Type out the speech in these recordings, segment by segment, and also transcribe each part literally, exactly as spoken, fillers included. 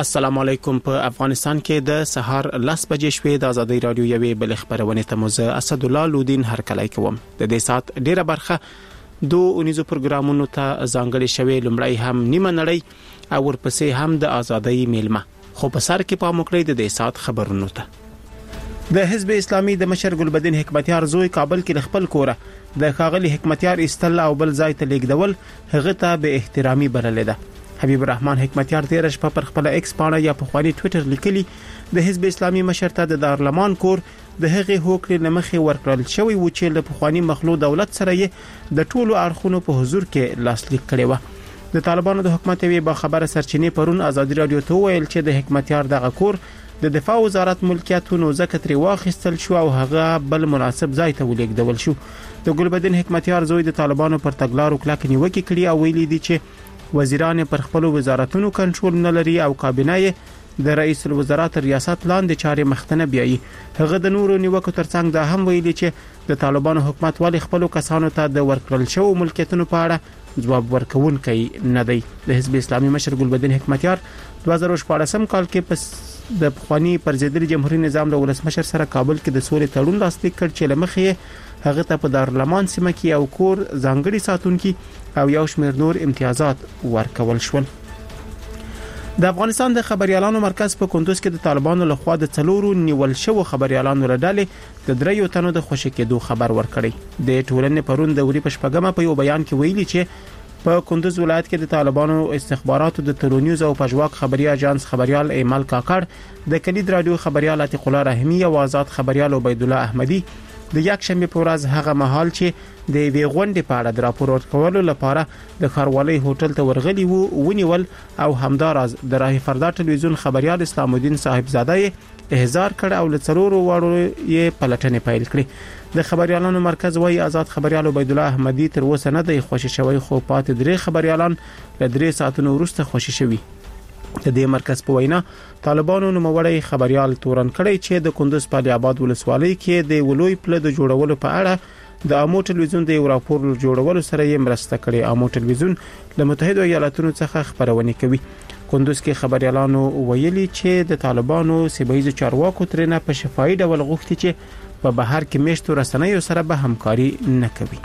السلام علیکم. په افغانستان کې د سهار لس بجې شوې د ازادي رادیو یوې بل خبرونه ته موزه اسد الله لودین هرکلی کوم. د دې سات ډیره برخه دوه اونیزو پروګرامونو ته ځانګړي شوې، لومړی هم نیمه نړۍ او ورپسې هم د ازادۍ میلمه. خو په سر کې پام وکړئ د دې سات خبرونو ته. د حزب اسلامي د مشر ګلبدین حکمتیار زوی کابل کې خپل کوره د ښاغلي حکمتیار استل او بل ځای ته لیږدول هغه ته به احترامي بللې ده. حبیب الرحمن حکمتیار تیر شپه پر خپل ایکس پاڼه یا په خواني ټوئیټر لیکلي د حزب اسلامي مشر ته د دارالمان کور د هغې هوکړې لمخې ورکړل شوی و چې له پخوانی مخلو دولت سره یې د ټولو اړخونو په حضور کې لاسلیک کړي و. د طالبانو د حکومت وی با خبره سرچینې پرون ازادي رادیو ته ویل چې د حکمتیار دغه کور د دفاع وزارت ملکیتونو ځکه ترې واخیستل شو او هغه بل مناسب ځای ته ولیږدول شو. د ګلبدین حکمتیار زوی د طالبانو پر تګلارو کلک نیوکه کړې او ویلي دي چې وزیران پر خپل وزارتونو کنټرول نه لري او کابینه د رئیس الوزرا تر ریاست لاندې چارې مخته بیایي. هغه د نورو نیوکو ترڅنګ دا هم ویلي چې د طالبانو حکومت والی خپل کسانو ته د ورکړل شو ملکیتونو په اړه ځواب ورکوونکی نه دی. د حزب اسلامي مشر ګلبدین حکمتیار دوه زره شپاړسم کال کې پس د پخوانی پرزیدنت جمهوریت نظام له ولسمشر سره کابل کې د سولې تړون لاسلیک کړ چې لمخې هغه ته په دارالمان سیمه کې او کور ځانګړي ساتونکي او یو شمېر نور امتیازات ورکول شول. د افغانستان د خبريالانو مرکز په کندوز کې د طالبانو لخوا د څلورو نیول شو خبريالانو لړلې د دریو تنو د خوشی کېدو خبر ورکړی. د ټولنې پرون د وری پشپګمه په یو بیان کې ویلي چې په کندوز ولایت کې د طالبانو استخباراتو د تلونیوز او پژواک خبري اژانس خبريال ایمل کاکړ، د کلید رادیو خبريال عتیق الله رحیمی او آزاد خبريال عبید الله احمدی د یک شنبه په ورځ هغه مهال چې د وی غونډې په اړه د راپور ورکولو لپاره د خاروالۍ هوټل ته ورغلي وو ونیول او همداراز د راه فردا ټلویزیون خبريال اسلام الدین صاحب زاده احضار کړ او له څلورو وړو یې پلټنې پیل کړې. د خبريالانو مرکز وايي آزاد خبريال عبید الله احمدی تر اوسه نه دی خوشی شوی، خو پاتې درې خبريالان له درې ساعتونو وروسته خوشی شوی. د دې مرکز په وینا طالبانو نوموړی خبريال تورن کړی چې د کندوز په علي آباد ولسوالۍ کې د ولوی پله د جوړولو په اړه د امو ټلویزیون د یو راپور جوړولو سره یې مرسته کړې. امو ټلویزیون له متحده ایالاتونو څخه خبرونه کوي. کندوز کې خبريالانو ویلي چې د طالبانو سیمه‌ییز چارواکو ترنه په شفاهي ډول غوښتي چې په بهر کې میشتو رسنیو سره به همکاري نه کوي.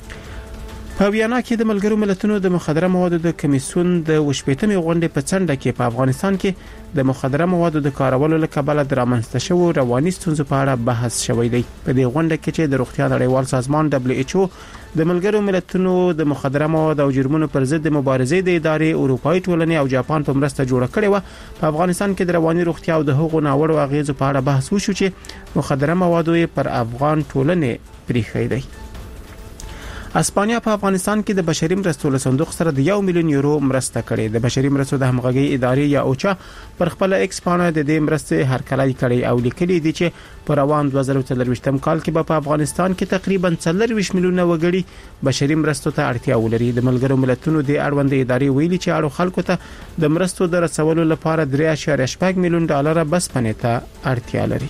په ویانا کې د ملګرو ملتونو د مخدره موادو د کمیسیون د وشپېتمې غونډې په څنډه کې په افغانستان کې د مخدره موادو د کارولو له کبله د رامنځته شوو رواني ستونزو په اړه بحث شوی دی. په دې غونډه کې چې د روغتیا نړیوال سازمان دبليو ایچ او د ملګرو ملتونو د مخدره موادو او جرمونو پر ضد مبارزې د ادارې اروپאי ټولنې او جاپان په مرسته جوړه کړې و، په افغانستان کې د رواني روغتیا او د حقوقو ناوړو اغیزو په اړه بحث وشو چې مخدره موادو پر افغان ټولنې پریښی دی. اسپانیا په افغانستان کې د بشري مرستو له صندوق سره د یو میلیون یورو مرسته کړې. د بشري مرستو د همغږي ادارې یا اوچا پر خپل ایکس پاڼه د دې مرستې هرکلی کړی او لیکلي دي چې په روان دوه زره څلرویشتم کال کې په افغانستان کې تقریبا څلرویشت میلیونه وګړي بشري مرستو ته اړتیا ولري. د ملګرو ملتونو د اړوند ادارې ویلي چې اړو خلکو ته د مرستو د رسولو لپاره درې اعشاریه شپږ میلیون ډالر بس پنه ته اړتیا لري.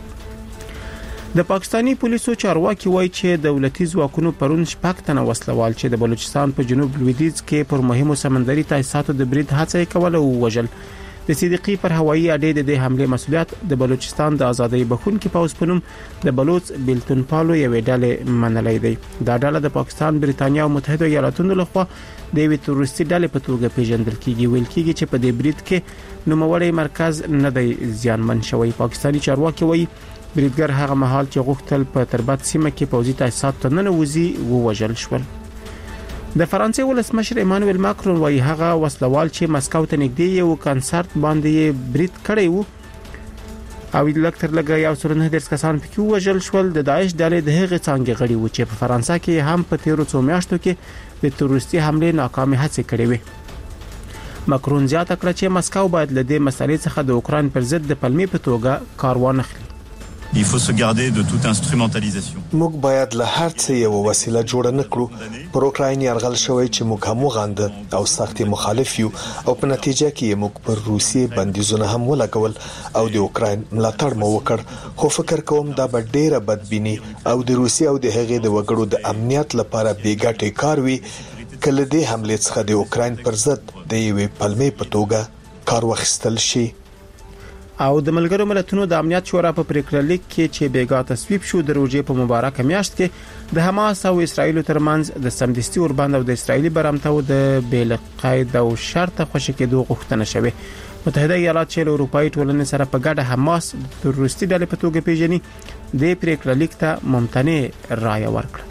د پاکستانی پولیسو چارواکي وایي چې دولتي ځواکونو پرون شپږ تنه وسلوال چې د بلوچستان په جنوب لویدیځ کې پر مهمو سمندري تاسیساتو د برید هڅه کوله او وژل. د صدیقي پر هوایي اډې د حمله مسولیت د بلوچستان د ازادۍ بخونکي پوز پنوم د بلوچ بلتون پالو یو ډلې منلې دی. دا ډله د پاکستان، بریتانیا او متحده ایالاتونو لخوا د وی تروریستي ډلې په توګه پیژندل کیږي. ویل کیږي چې په دې برید کې نوموړی مرکز نه دی ځانمن شوی. پاکستانی چارواکي وایي بریدګر هغه مهال چې غوښتل په تربت سیمه کې پوځي تاسیسات ته ننوځي ووژل شول. د فرانسې ولسمشر ایمانوئل ماکرون وايي هغه وسلوال چې مسکو ته نږدې یو کنسرت باندې برید کړی وو او لکتر لګا یو سر نه درس کسان پکې وژل شول. د داعش ډلې د هغې څنګه غړي و چې په فرانسې کې هم په تیرو څو میاشتو کې د تروریستي حمله ناکامه هڅه کړې وې. ماکرون زیاته کړه چې مسکو باید له دې مسلې څخه د اوکران پر ضد د پلمې په توګه کار وانخلي. Il faut se garder de toute instrumentalisation. موږ باید له هر څه یو وسیله جوړ نه کړو. پر اوکراین یرغل شوی چې موږ هم غاند او سخت مخالف یو او په نتیجه کې موږ پر روسیې بندیزونه هم ولګول او د اوکراین ملاتړ مو وکړ. خو فکر کوم دا به ډیره بدبینی او د روسیې او د هغې د وګړو د امنیت لپاره بیګټه کار وي کله دې حمله څخه د اوکراین پر ضد د یوې پلمې په توګه کار واخیستل شي. او د ملګرو ملتونو د امنیت شورا په پریکړه لیک کې چې بیګا تصویب شو د روزې په مبارکه میاشت کې د حماس او اسرایل ترمنځ د سمدستي اوربند او د اسرایلی برامتو د بیل قید او شرط خوشی کېدو غوښتنه شوه. متحده ایالات چې اروپאי ټولنې سره په ګډه حماس د تروریستي ډلې په توګه پیژني د پریکړه لیک ته ممتنع رائے ورکړه.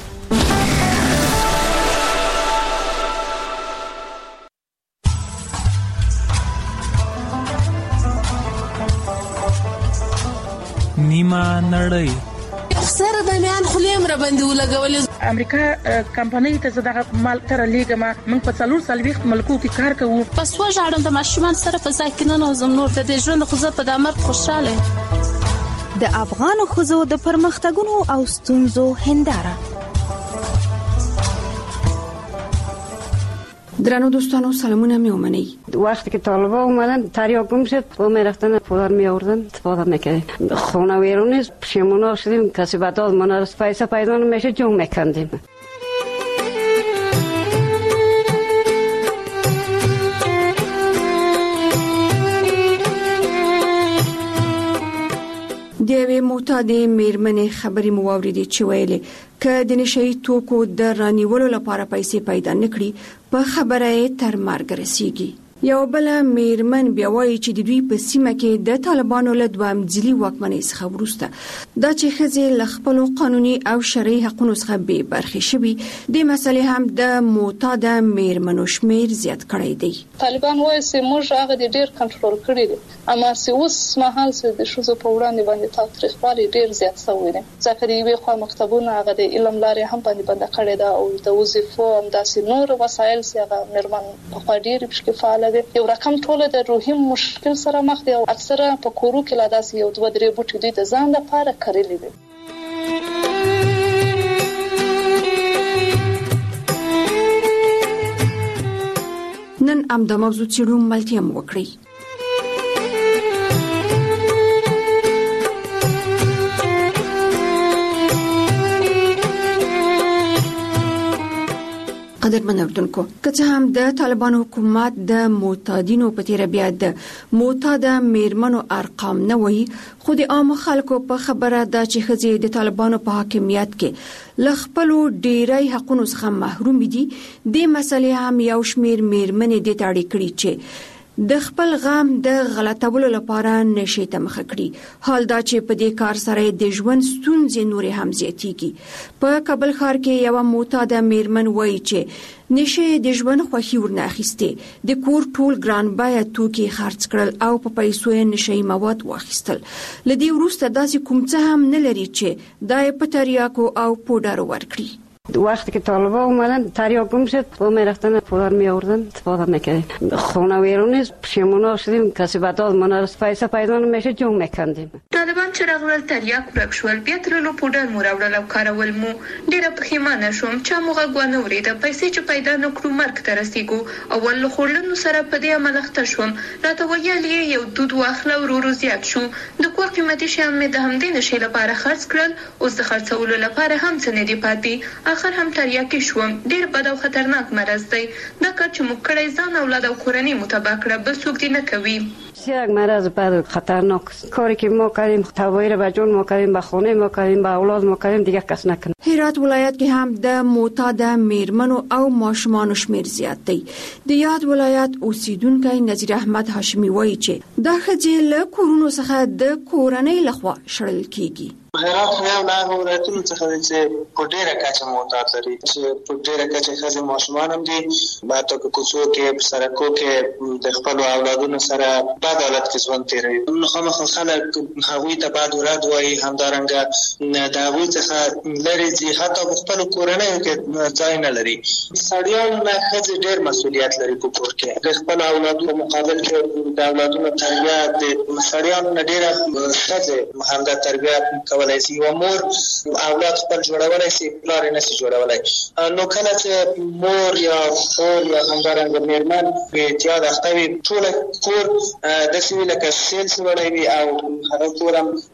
نیمه نړۍ سره د میان خلیم را باندې ولګولې. امریکا کمپنۍ ته زړه مال تر لیګه ما موږ په څلور سالويخت ملکو کې کار کوو. پس وژاړم د ماشومان سره په ځکه نه زم نور د ژوند خو زه په دمر خوشاله. د افغان خوځو د پرمختګونو او ستونزو هنداره. درنو دوستانو سلامونه می اومنی. وقتی که طالبا اومدن تریاک گم شد با می رفتن پولار می آوردن استفاده میکردیم. خونه ویرون پشیمون شدیم کسی بداد ما نرس پیسه پیدا نمیشه جون میکندیم. دیوی معتادې میرمنې خبرې مو واوریدې چې ویلې که د نشئی توکو د رانیولو لپاره پیسې پیدا نکړي په خبره یې تر مرګ رسیږي. یو بل میرمن بیا وایي چې د دوی په سیمه کې د طالبانو له دوام ځلي واکمنۍ څخه وروسته دا چې ښځې له خپلو قانوني او شرعي حقونو څخه بې برخې شوي د مسلې هم د معتاده میرمنو شمیر زیات کړی دی. طالبان وایي چې موږ هغه د ډیر کنټرول کړی دي اما چې اوس مهال چې د ښځو په وړاندې باندې تاوتریخوالی ډیر زیات شوی دی. ځکه د یوې خوا مکتبونه هغه د علم لارې هم باندې بنده کړې ده او د وظیفو همداسې نور وسایل چې هغه میرمن په خوا ډېرې پکې فعاله دي. یو رقم ټوله د روحي مشکل سره مخ دي او اکثره په کورو کې لا داسې یو دوه درې بوټي دوی د ځان لپاره کرلي دي. نن ام د موضوع څیړو ملتیا مو وکړي. قدرمن اردوونکو که څه هم د طالبانو حکومت د معتادینو په تیر بیا د معتاده میرمنو ارقام نه وایي خو د عام خلکو په خبره ده چې ښځې د طالبانو په حاکمیت کې له خپلو ډیری حقونو څخه محروم دي. د مسلې هم یو شمیر میرمنې د تاړي کړي چې د خپل غم د غلطولو لپاره نشي ته مخ کړي. حال دا چې په دې کار سره د ژوند ستونزې نورې هم زیاتېږي. په کابل ښار کې یو معتاده میرمن وایي چې نشي د ژوند خوښي ورنه اخیسته. د کور ټول ګران بیه توکي خرڅ کړل او په پیسو یې نشي مواد واخیستل. لدی وروسته داسې کوم څه هم نه لري چې دای په تریاکو او پودر ورکړي. وقتی که طالبا اومدن تریاک گم شد با می رفتن پولار می آوردن استفاده میکردیم. خونه ویرون پشیمون شدیم کسی بداد ما نرس پیسه پیدا نمیشه جون میکندیم. طالبان چې راغلل تریاک ورک شول بیا ترلو پودر مو راوړل او کارول مو ډیره پښیمانه شوم چې موږ غوښنه ورېده پیسې چې پیدا نکړو مرګ ته رسیدو او ول خورلنو سره په دې عمل اخته شوم. راته ویل یو دود واخله ورو زیات شو. د کور قیمتي شیان مې د همدې نشي لپاره خرڅ کړل اوس د خرڅولو لپاره هم څه نه دی پاتې. اخر هم تریاکي شوم. ډیر بد او خطرناک مرض دی. دا کار چې موږ کړی ځان اولاد او کورنۍ متبع کړه بل څوک دې نه کوي. یک مرض بد خطرناک کاری که ما کردیم توایر به جون ما کردیم به خونه ما کردیم به اولاد ما کردیم دیگه کس نکنه. هرات ولایت کې هم د معتاده میرمنو او ماشومان شمیر زیات دی. د یاد ولایت اوسیدونکو نذیر احمد هاشمی وایي چې دا ښځې له کورونو څخه د کورنۍ لخوا شړل کیږي. هرات یو له ولایتونو څخه دی چې په ډیره کچه معتاد لري چې په ډیره کچه ښځې ماشومان هم دي حتی په کوڅو کې په سړکو کې د خپلو اولادونو سره بد حالت کې ژوند تېروي. نو خامخا خلک هغوی ته بد ورد وایي همدارنګه د هغوی څخه لرې ځي حتی په خپلو کورنیو کې ځای نه لري. سړیان نه ښځې ډېر مسؤلیت لري په کور کې د خپلو اولادو په مقابل کې د اولادونو تربیه د سړیانو نه ډېره ښځې همدا تربیه کولای شي. یوه مور اولاد خپل جوړولی شي پلار یې نشي جوړولی. نو کله چې مور یا خور یا همدارنګه میرمن په اعتیاد اخته وي ټوله کور داسې وي لکه سیل چې وړی وي او هغه کور هم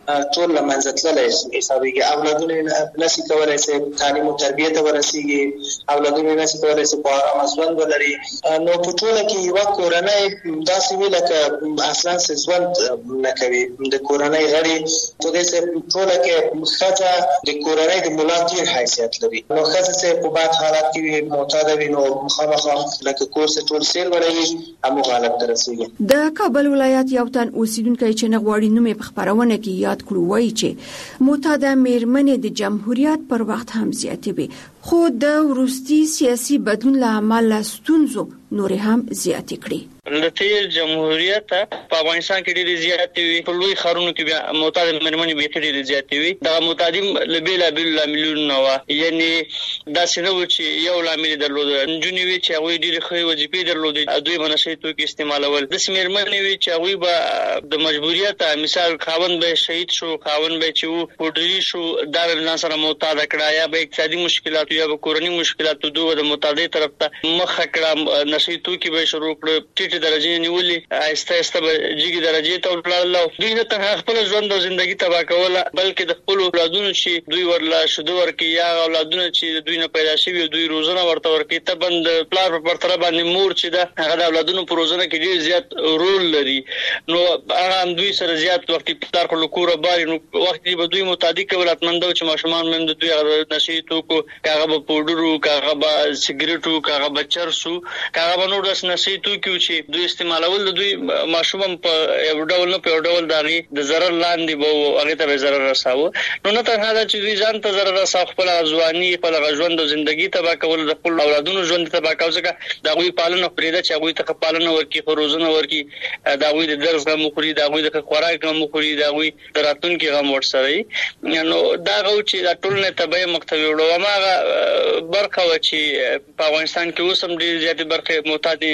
ټول لمنځه تللی حسابېږي. اولادونه نشي کولی چې تعلیم او تربیې ته ورسېږي، اولادونه نشي کولی چې په ارامه ژوند ولري. نو په ټوله کې یوه کورنۍ داسې وي لکه اصلا چې ژوند نه کوي. د کورنۍ غړي په دې چې ټوله کې ښځه د کورنۍ د ملا تیر حیثیت لري. نو ښځه چې په بد حالت کې وي، معتاده وي، نو مخامخ لکه کور چې ټول سیل وړوي همغه حالت ته رسېږي. د کابل ولایت یو تن اوسیدونکی چې نه غواړي نوم یې په خپرونه کې یاد کړو وایي چې معتاده مېرمنې د جمهوریت پر وخت هم زیاتې وي، خو د وروستي سیاسي بدلون له امله ستونزو نورې هم زیاتې کړې. د تیر جمهوریت په افغانستان کې ډېرې زیاتې وي، په لوی ښارونو کې بیا معتاده مېرمنې بیخي ډېرې زیاتې وي. دغه معتادي له بېلابېلو لاملونو نه وه، یعنې داسې نه وو چې یو لامل یې درلوده. نجونې وې چې هغوی ډېرې ښې وظیفې درلودې، دوی به نشه یي توکي استعمالول. داسې مېرمنې وې چې هغوی به د مجبوریت مثال خاوند به شهید شو، خاوند به چې و پوډري شو، دا به ځان سره معتاده کړه، یا به اقتصادي مشکلاتو یا به کورني مشکلاتو دوی د معتادۍ طرف ته مخه کړه، نشه یي توکي به یې شروع کړه، ټیټې درجې نیولې، آهسته آهسته به جګې درجې ته ولاړل. دوی نه تنها خپل ژوند او زندګي تباه کوله، بلکې د خپلو اولادونو چې دوی ورله شیدو ورکوي یا اولادونه چې دوی نه پیدا شوي دوی روزنه ورته ورکوي، طبعا د پلار په پرتله باندې مور چې ده هغه د اولادونو په روزنه کې ډېر زیات رول لري. نو هغه هم دوی سره زیات وخت پلار خو له کوره باري، نو وخت به دوی متعدي کول اتمنده چې ماشومان هم د دوی هغه نشه یي توکو، که هغه به پوډرو، که هغه به سګرټو، که هغه به چرسو، که هغه به نور داسې نشه یي توکي وو چې دوی استعمالول، د دوی ماشوم هم په یو ډول نه په یو ډول د هغې د ضرر لاندې به و، هغې ته به یې ضرر رساوه. نو نه تنها دا چې دوی ځان ته ضرر رساوه، خپل هغه ځواني، خپل هغه ژوند او زندګي تباه کول، د خپلو اولادونو ژوند تباه کوه، ځکه د هغوی پالنه پرېږده چې هغوی ته ښه پالنه ورکړي، ښه روزنه ورکړي، د هغوی د درس غم وخوري، د هغوی د ښه خوراک غم وخوري، د هغوی د راتلونکي غم ورسره وي. نو دا هغه و چې دا ټولنې تباهي مقتوي وړو. هماغه برخه وه چې په افغانستان کې اوس هم ډېرې زیاتې برخې معتادې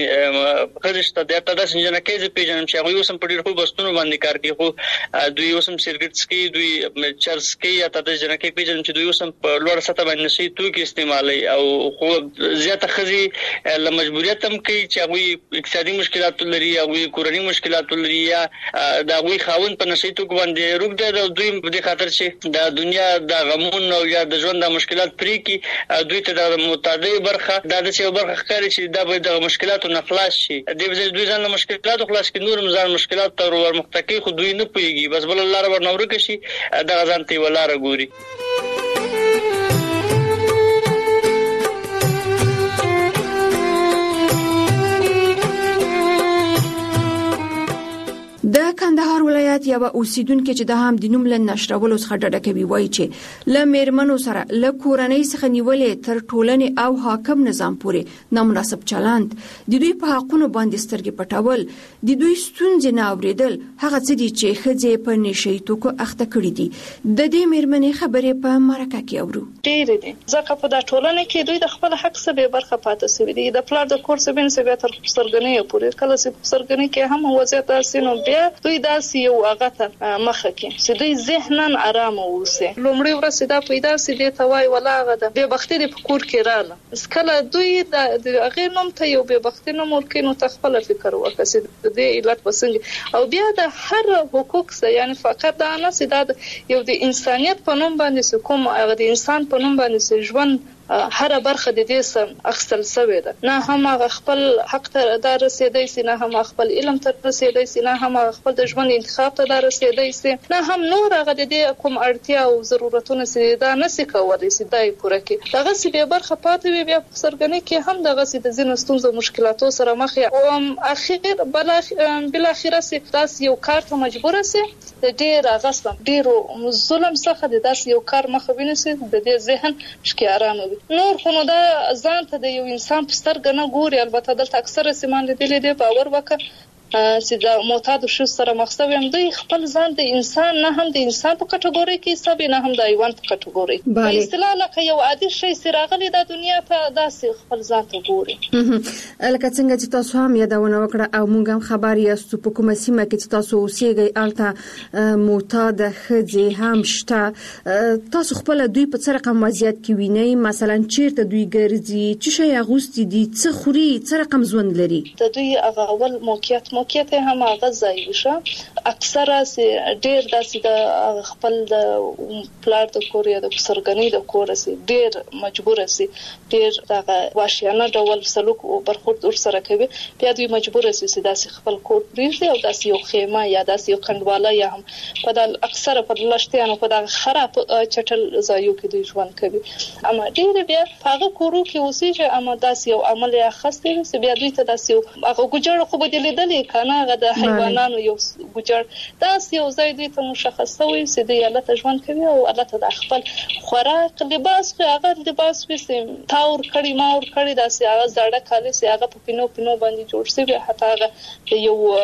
ښځې شته. حتی داسې جنکۍ زه پېژنم چې هغوی اوس هم په ډېر ښو بستونو باندې کار کوي، خو دوی اوس هم سګرټ څکوي، دوی چرس کوي. حتی داسې جنکۍ پېژنم چې دوی اوس هم په لوړه سطحه باندې نشه یي توکي استعمالوي، او خو زیاته ښځې له مجبوریت هم کوي چې هغوی اقتصادي مشکلاتو لري، هغوی کورني مشکلاتو لري، یا د هغوی خاوند په نشه یي توکو باندې روږ دی، او دوی په دې خاطر چې د دنیا د غمونو یا د ژوند د مشکلات پرې کړي، دوی ته د معتادۍ برخه دا داسې یو برخه ښکاري چې دا به د مشکلاتو نه خلاص شي. دې وجې دوی ځان له مشکلاتو خلاص کړي، نور هم ځان مشکلاتو ته ورمخته کوي، خو دوی نه پوهېږي، بس بله لاره ورنه ورکه شي، دغه ځان ته یوه لاره ګوري. د کندهار ولایت یو اوسیدونکو چې د هم د نوم له نشرولو څخه ډډه کوي وایي چې له میرمنو سره له کورنۍ څخه نیولې تر ټولنې او حاکم نظام پورې نامناسب چلند، د دوی په حقونو باندې سترګې پټول، د دوی ستونزې نه اورېدل، هغه څه دي چې ښځې په نشه یي توکو اخته کړي دي. د دې میرمنې خبرې په مرکه کې اورو. ډېرې دي، ځکه په دا ټولنه کې دوی د خپل حق څخه بې برخه پاتې شوي دي. د پلار د کور څخه بیا بیا تر سرګنۍ پورې، کله چې سرګنۍ کې هم وضعیت داسې نو بیا دوی داسې یو هغه ته مخه کې چې دوی ذهناً ارامه اوسي. لومړی ورځ دا پیدا سي دې ته وای ولا هغه د بې بختي د کور کې رااله، کله دوی د هغې نوم ته یو بې بختي نوم ورکوي، نو ته خپل فکر وکړه چې د دې علت به څنګه. او بیا د هر حقوق څه، یعنې فقط دا نه چې دا یو د انسانیت په نوم باندې چې کوم هغه د انسان په نوم باندې چې ژوند هر برخه د دې سم اخستل شوی ده، نه هم خپل حق ته دا رسیدای سي، نه هم خپل علم ته رسیدای سي، نه هم خپل د ژوند انتخاب ته دا رسیدای سي، نه هم نور هغه د دې کوم اړتیا او ضرورتونه سي دا نسي کولای سي دای پوره کړي. دغه سي به برخه پاتې وي، بیا په سرګنۍ کې هم دغه سي د ځینو ستونزو مشکلاتو سره مخ یا او اخر بل بل اخره سي داس یو کار ته مجبور سي، د ډیر غصب ډیرو ظلم څخه د داس یو کار مخ ویني، د دې ذهن شکیارانه وي. نور خو نو دا ځان ته د یو انسان په سترګه نه ګوري. البته دلته اکثره سیمان لیدلې دي، باور وکړه چې د معتاد شو سره مخسو هم دوی خپل ځان د انسان نه هم د انسان په کټګوري کې حساب نه هم د حیوان په کټګوري په اصطلاح لکه یو عادي شی سراغلي د دنیا ته داسې خپل ځان ته ګوري. لکه څنګه چې تاسو هم یادونه وکړه او موږ هم خبر یاستو په کومه سیمه کې چې تاسو اوسېږئ الته معتاد ښځې هم شته، تاسو خپل دوی په څه رقم وضعیت کې وینئ؟ مثلا چیرته دوی ګرځي، څه شی اغوستي دي، څه خوري، څه رقم ژوند لري؟ د دوی هغه اول موقعیت موقعیت هم هغه ځای وشه. اکثره سي ډیر داسې د خپل د پلار د کور یا د سرګنی د کور سي ډیر مجبور سي ډیر دغه واشیانه ډول سلوک او برخورد ور سره کوي، بیا دوی مجبور سي چې داسې خپل کور پریږدي او داسې یو خیمه یا داسې یو کندواله یا هم په د اکثره په لشتيانو په د خراب چټل ځایو کې دوی ژوند کوي. اما ډیر بیا هغه کورو کې اوسېږي، اما داسې یو عمل یا خاصه چې بیا دوی ته داسې هغه ګجړ خو بدلې دلې کنه هغه د حیوانانو یو ګجړ داسې یو ځای دوی ته مشخصه وي چې د یالته ژوند کوي او الله د خپل خوراک لباس خو هغه لباس وسیم تاور کړي ماور کړي داسې هغه زړه کالي سي هغه په پینو پینو باندې جوړ شوی، حتی هغه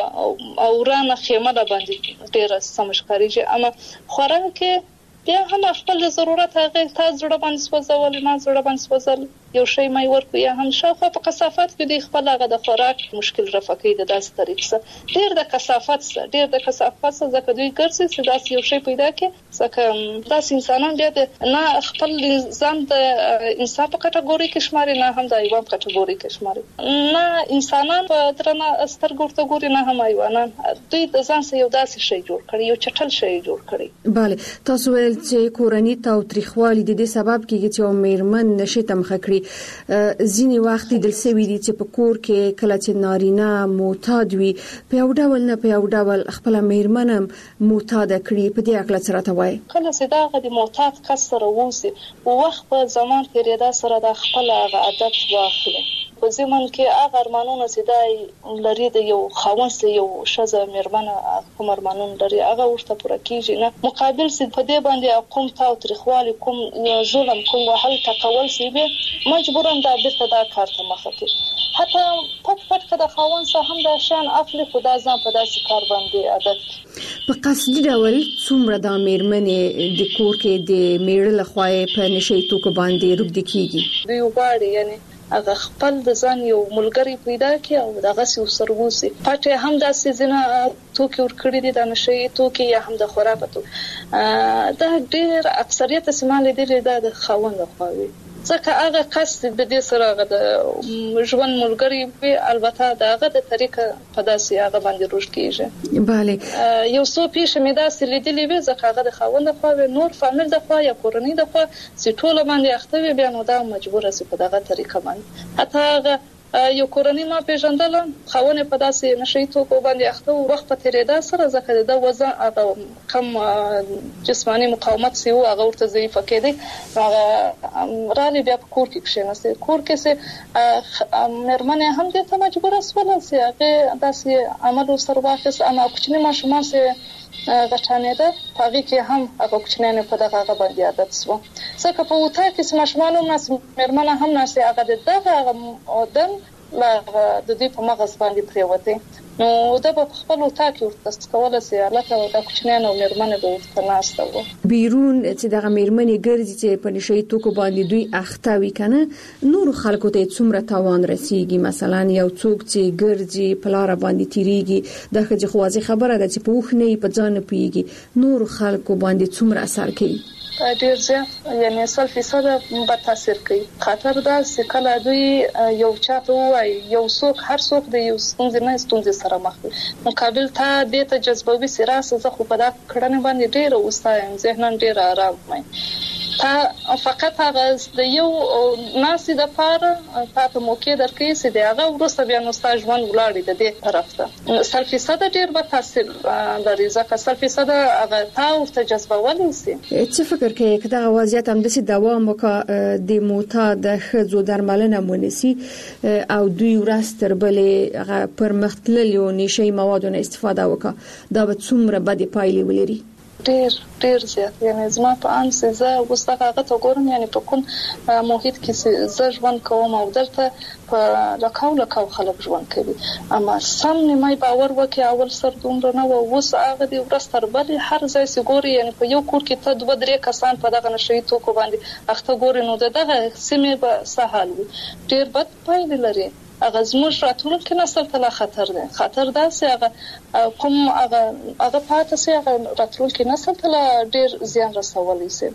یو اورانه خیمه باندې ډیره سمشکاريږي. اما خوراک بیا هم خپل ضرورت هغه تاسو جوړ باندې سوځول ما جوړ باندې سوځل یو شی مې ورکو یا هم شاوخوا په کثافات کې د خپل هغه د خوراک مشکل رفع کوي د داسې طریقې سره ډیر د کثافات سره ډیر د کثافات سره ځکه دوی ګرځي چې داسې یو شی پیدا کړي ځکه داسې انسانان بیا د نه خپل ځان د انسان په کټګوري کې شماري نه هم د حیوان په کټګوري کې شماري، نه انسانان په درنه سترګو ته ګوري نه هم حیوانان. دوی د ځان سره یو داسې شی جوړ کړي یو چټل شی جوړ کړي. bale تاسو ویل چې کورنۍ تاوتریخوالي د دې سبب کیږي چې میرمن نشي تمخه کړي. ځینی وخت دل سوي دي چې په کور کې کله چې نارینه معتاد وي په یو ډول نه په یو ډول خپل میرمنم معتاد کړي. په دې اړه څه راته وایي؟ کله چې دا غدي معتاد کس سره ووسی او وخت په زمان کې ریدا سره د خپل هغه عادت واخلي په زمون کې هغه ارمانونه چې دای لري د یو خاوند سره یو شزه میرمنه کوم ارمانونه لري هغه ورته پوره کیږي نه مقابل سي په دې باندې کوم تاوتریخوالي کوم ظلم کوم وحل تکول سي به مجبورم دا بیرته دا کار ته مخه کوي. حتی پټ پټ کده خاوند سره هم دا شان اخلي خدا ځان په داسې کار باندې عادت په قصدي ډول څومره د میرمنې د کور کې د میړه لخوا په نشي توکو باندې روږدي کیږي. دوی وغواړي یعنی هغه خپل د ځان یو ملګری پیدا کړي او دغه سي وسروسي پټه هم داسې ځنه توکي ور کړی دي د نشي توکي یا هم د خوراکتو دا ډېر اکثریت استعمال دي د خاوند خووي ځکه هغه قصد د دې سره د ژوند ملګری وي البته دغه د طریقه په داسې هغه باندې روش کیږي. bale یو څو پیښه مې داسې لیدلې وي ځکه هغه د خاوند خووي نور فامیل د خوا یا کورنۍ د خوا چې ټول باندې اخته وي بیا نو دا مجبور سي په دغه طریقه باندې حتی هغه یو کورنۍ ما پیژندل خاونه په داسې نشي توکو باندې اخته وخت په تیریدا سره ځکه د وزن هغه کم جسمانی مقاومت سی او هغه ورته ضعیف کېدی هغه رالي بیا په کور کې کښیناسته کور کې سه مرمنه هم د ته مجبور اسوله سي هغه داسې عمل سره واخص اما کوچنی ماشومان سه غټانه ده پاږي کې هم هغه کوچنی په دغه هغه باندې عادت سو ځکه په وتا کې ماشومان هم ناس مرمنه هم ناس هغه دغه ادم لا د دې په مغز باندې پریوته نو دا په خپل وتا کې ورته کوله سي البته دا کوچنی نو مرمنه به ورته ناشته وو بیرون چې دغه مرمنه ګرځي چې په نشي توکو باندې دوی اخته وي کنه نور خلکو ته څومره تاوان رسیږي. مثلا یو څوک چې ګرځي په لار باندې تیریږي دا خو ځخوازي خبره ده چې په وخت نه په ځان پیږي نور خلکو باندې څومره اثر کوي. ډیر زیات یعنی سل فیصد به تاثیر کوي. خاطر دا چې کله دوی یو چاته وای یو څوک هر څوک د یو ستونزې نه ستونزې سره مخ وي مقابل ته د ته جذبوي سراسه زه خو په دا کړنه باندې ډیر اوسایم ذهن ډیر آرام وي تا فقط هغه د یو ناسي د پاره په موقع درکې سي د هغه ورسته بیا نو ستاسو ژوند ولاړی د دې طرف ته سل فیصد ډیر به تاثیر لري ځکه سل فیصد هغه تا ورته جذبولای سي. څه فکر کوي کدا وضعیت هم د سي دوام وکړه د معتاد خزو درملنه مونسي او دوی ورستر بلې پر مختللو نشي موادونو استفاده وکړه دا به څومره بد پایلې ولري. ډیر ډیر زیات یعنی زما په ان سه زه وسته هغه ته ګورم یعنی په کوم محیط کې زه ژوند کوم او درته په لکاو لکاو خلک ژوند کوي اما سم نیمه باور وکي اول سر دومره نه و وس هغه دی ورستر بلې هر ځای سي ګوري یعنی په یو کور کې ته دوه درې کسان په دغه نشي توکو باندې اخته ګوري نو دغه سیمه به سهال وي ډیر بد پایلې لري هغه زموږ راتلونکي نسل ته لا خطر دی. خطر دا چې هغه کوم هغه هغه پاتې سي هغه راتلونکي نسل ته لا ډیر زیان رسولی سي.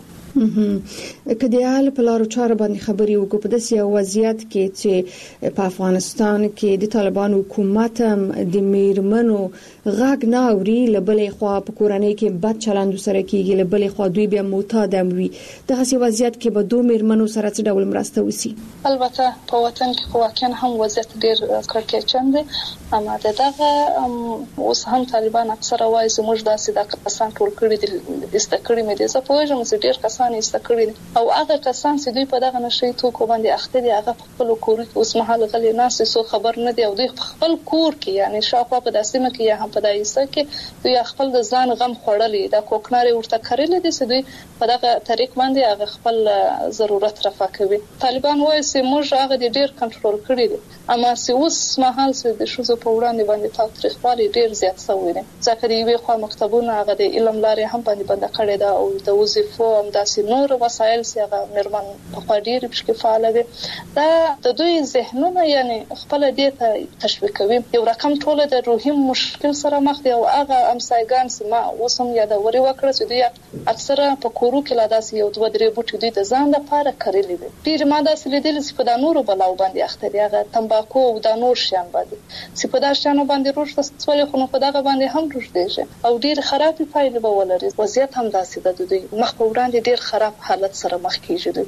کله حال په لارو چارو باندې خبري وکړو په داسې وضعیت کې چې په افغانستان کې د طالبان حکومت د میرمنو غږ نه اوري، لبلې خوا په کورنۍ کې بد چلند سره کیږي، لبلې خوا دوی بیا معتاد وي. دغه سی وضعیت کې به دوه میرمنو سره څه ډول مرسته وسی؟ البته په وطن کې واقعا هم وضعیت ډیر کړکېچن دی، اما دغه اوس هم طالبان اکثره وایي زموږ داسې د کسان ټول کړي دي استکړي مې دي. زه په وژم چې ډیر کسان استکړي او هغه کسان چې دوی په دغه نشي توکو باندې اخته دي هغه په خپل کور کې اوس مهال غلي ناس سو خبر نه دی او دوی خپل کور کې یعنی شاوخوا په داسمه کې یا هم په دایسه کې دوی خپل د ځان غم خوړلې دا کوکناري ورته کړلې دي چې دوی په دغه طریق باندې هغه خپل ضرورت رفع کوي. طالبان وایي چې موږ هغه ډیر کنټرول کړی دي، اما چې اوس مهال چې د شوزو په وړاندې باندې تاریخوالي ډیر زیات شوی دی. ځکه دی وی خو مکتبونه هغه د علم لارې هم باندې بند کړی دا او د وظیفو هم داسې نور وسایل چې هغه مرمن په ډیر بشکې فعال دي. دا د دوی ذهنونه یعنی خپل دې ته تشویق کوي. یو رقم ټول د روحي مشکل سره مخ دي او هغه امسایګان چې ما اوسم یادوري وکړه چې دوی اکثره په کورو کې لا داسې یو دوه درې بوټي دوی د ځان لپاره کړلي دي. ډیر ما داسې لیدل چې په دانورو بلاو باندې اخته دي، هغه تمباکو او دانور شیان باندې چې په دا شانو باندې روش تسولې خو په دغه باندې هم روش دیږي او ډیر خراب پایله به ولري. وضعیت هم داسې د دوی مخ په وړاندې ډیر خراب حالت سره مخ کیږي.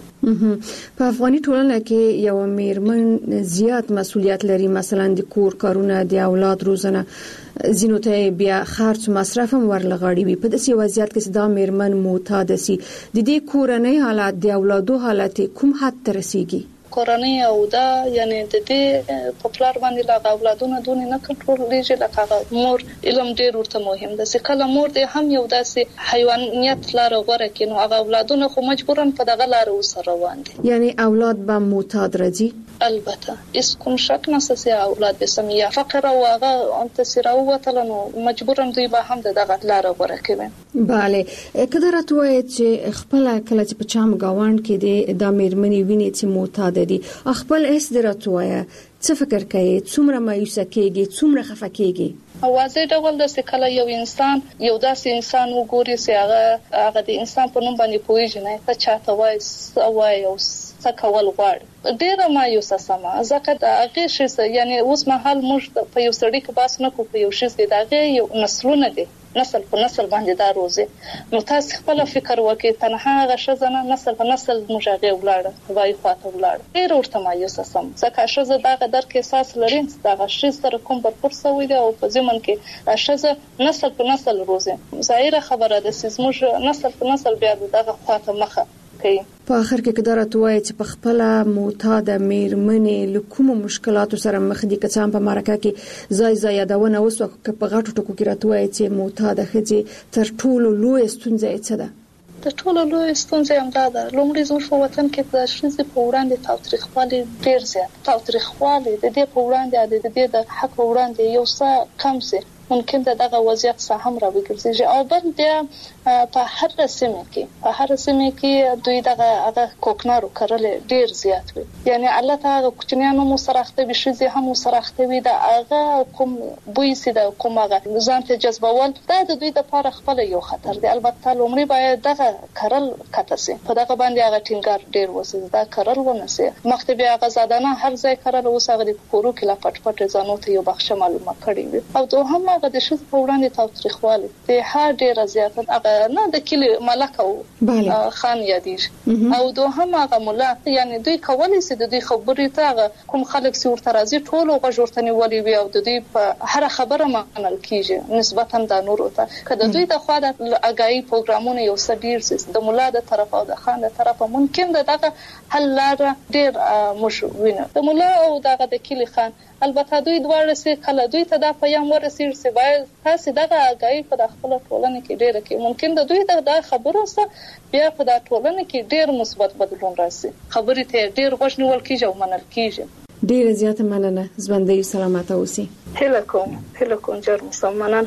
په افغاني ټولنه کې یو میرمن زیات مسؤلیت لري، مثلا د کور کارونه، د اولاد روزنه، زینو ته بیا خرج مصرف هم ورلغړی وي. په داسې وضعیت کې دا میرمن معتاد سي، د دې کورنۍ حالت د اولادو حالت کوم حد ته رسیږي؟ کورنۍ او دا یعنی د دې په پلار باندې لا اولادونه دونه نه کنټرولېږي. لکه مور علم ډیر ورته مهم ده، چې کله مور دې هم یو داسې حیوانیت لاره غوره کړي نو هغه اولادونه خو مجبورن په دغه لاره وسره روان دي. یعنی اولاد به معتاد راځي؟ البته اس کوم شک نشته چې اولاد به سمیا فقره او هغه انت سره وتل نو مجبورن دوی به هم دغه لاره غوره کوي. bale کله راتوي چې خپل کله چې په چام گاوند کې د میرمنې ویني چې معتاد دي خپل اس دراتوي څه فکر کوي، څومره مایوسه کېږي، څومره خفه کېږي؟ واضح ډول د سکله یو انسان یو داسې انسان وګوري چې هغه هغه د انسان په نوم باندې پوهیږي نه ته چاته وایي سوای او سکول غواړي ډیره مایوسه سما. ځکه د هغه شي یعنی اوس مهال موږ په یو سړی کې باس نه کوو، په یو شي د هغه یو نسلونه دي، نسل په نسل باندې دا روزي. نو تاسو خپل فکر وکړئ تنها هغه شزنه نسل په نسل مجاغه ولاړه وای خاطر ولاړه ډیر ورته مایوسه سم. ځکه شزه دغه درک احساس لري دغه شي سره کوم برپور سوي دی او په زمن کې شزه نسل په نسل روزي. ظاهره خبره ده چې موږ نسل په نسل بیا دغه خاطر مخه کوي. په اخر کې کدارت وایي چې په خپل معتاد میرمنې له کوم مشکلاتو سره مخ دي. که څه هم په مرکه کې ځای ځای یادونه وسو چې په غټو ټکو کې راتوي چې معتاد ښځې تر ټولو لوی ستونزه څه ده؟ د ټولو لوی ستونزه هم دا ده لومړی زموږ په وطن کې د ښځې په وړاندې تاوتریخوالي ډیر زیات تاوتریخوالي د دې په وړاندې د دې د حق وړاندې یو څه کم سي ممکن دغه وضعیت سه هم راوګرځي او بل د په هر سیمه کې په هر سیمه کې دوی دغه هغه کوکنارو کړل ډیر زیات وي. یعنی الله تعالی کوچنیانو مو سره وي شي هم سره وي دا هغه کوم بوی سي دا کوم هغه ځان ته جذبول دا د دوی د لپاره خپل یو خطر دی. البته لومړی باید دغه کړل کته سي په دغه باندې هغه ټینګار ډیر وسي دا کړل ونسي مختبي هغه زادانه هر ځای کړل وسغه د کورو کې لا پټ پټ ځانو ته یو بخښه معلومه کړی وي او دوه هم هغه د شذ په وړاندې تاوتریخوالی د ها ډیر زیات هغه نه د کلی ملک او خان یادیږي او دوه هم هغه مولا یعنی دوی کولی سي د دوی خبرې ته کوم خلک سي ورته راځي ټول او غوښتنې ولي وي او د دوی په هر خبره منل کیږي نسبتا د نورو ته کله دوی د خوا د اگایي پروګرامونه یو سډیر سي د مولا د طرف او د خان د طرف ممکن دغه حل لار ډیر مشوینه د مولا او دغه د کلی خان البته دوی دواړه سي کله دوی ته دا پیغام ورسېږي چې باید تاسو دغه اگایي په خپل ټولنه کې ډیره کې ممکن د دوی د خبرو سره بیا په د ټولنه کې ډیر مثبت بدلون راسي خبرې ته ډیر غوښ نیول کیږي او منل کیږي. ډیر زیات مننه ژوندۍ سلامت اوسئ. هله کوم هله کوم جر مسلمانان.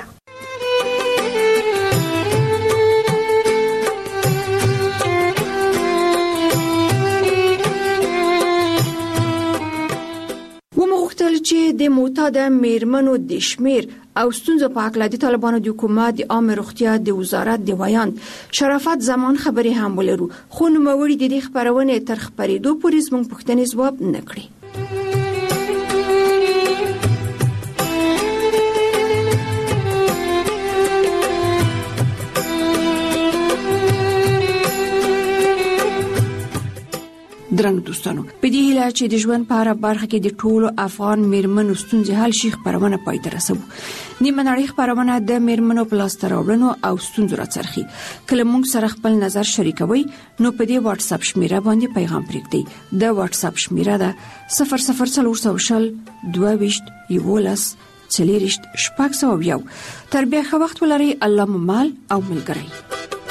د معتاد میرمنو د شمیر او ستونزو په اړه د طالبانو د حکومت د عامه روغتیا د وزارت د ویاند شرافت زمان خبري هم ولرو، خو نوموړي د دې خبرونه تر خبرېدو پورې زموږ پوښتنې ځواب نه کړي. درنګ دوستانو، په دې هیله چې د ژوند په اړه برخه کې د ټولو افغان میرمنو ستونزې حل شي خبرونه پای ته رسوو. نیمه نړۍ خبرونه د میرمنو په لاس راوړنو او ستونزو راڅرخي. کله موږ سره خپل نظر شریکوي نو په دې واتس اپ شمیره باندې پیغام پرېږدئ. د واتس اپ شمیره ده صفر صفر څلور سوه شل دوه ویشت یولس څلېرویشت شپږ سوه یو. تر بیا ښه وخت ولرئ. الله مو مال او ملګری.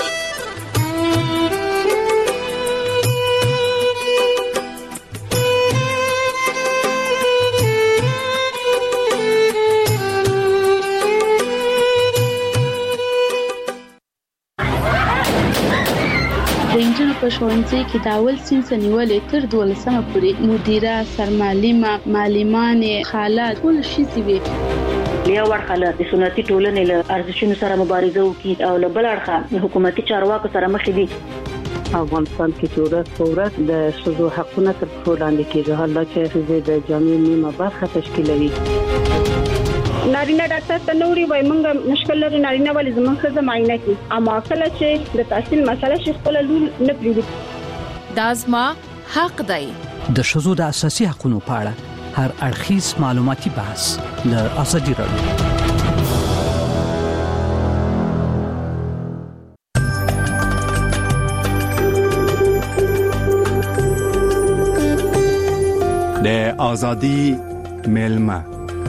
د انجنونو په ښوونځي کې د اول صنف نیولې تر دولسمه پورې مدیره، سرمعلمه، معلمانې، خاله ټول شي وي. یو ورخه د سنتي ټولنې له ارزښتونو سره مبارزه وکړي او له بل اړخه حکومتي چارواکو سره مخ دي. افغانستان کې چې ورځ په ورځ د ښځو حقونه تر پښو لاندې کېږي، حالا چې ښځې د جامعې نیمه برخه تشکیلوي. نارینه ډاکټر ته نوري وای مونږ مشکل لري، نارینه ولې زموږ ښځه معاینه کوي، اما کله چې د تحصیل مسله شي خپل لور نه پریږدي. دا زما حق دی. د ښځو د اساسي حقوقو په اړه هر اړخیز معلوماتي بحث د ازادي راډیو. د ازادي ملما.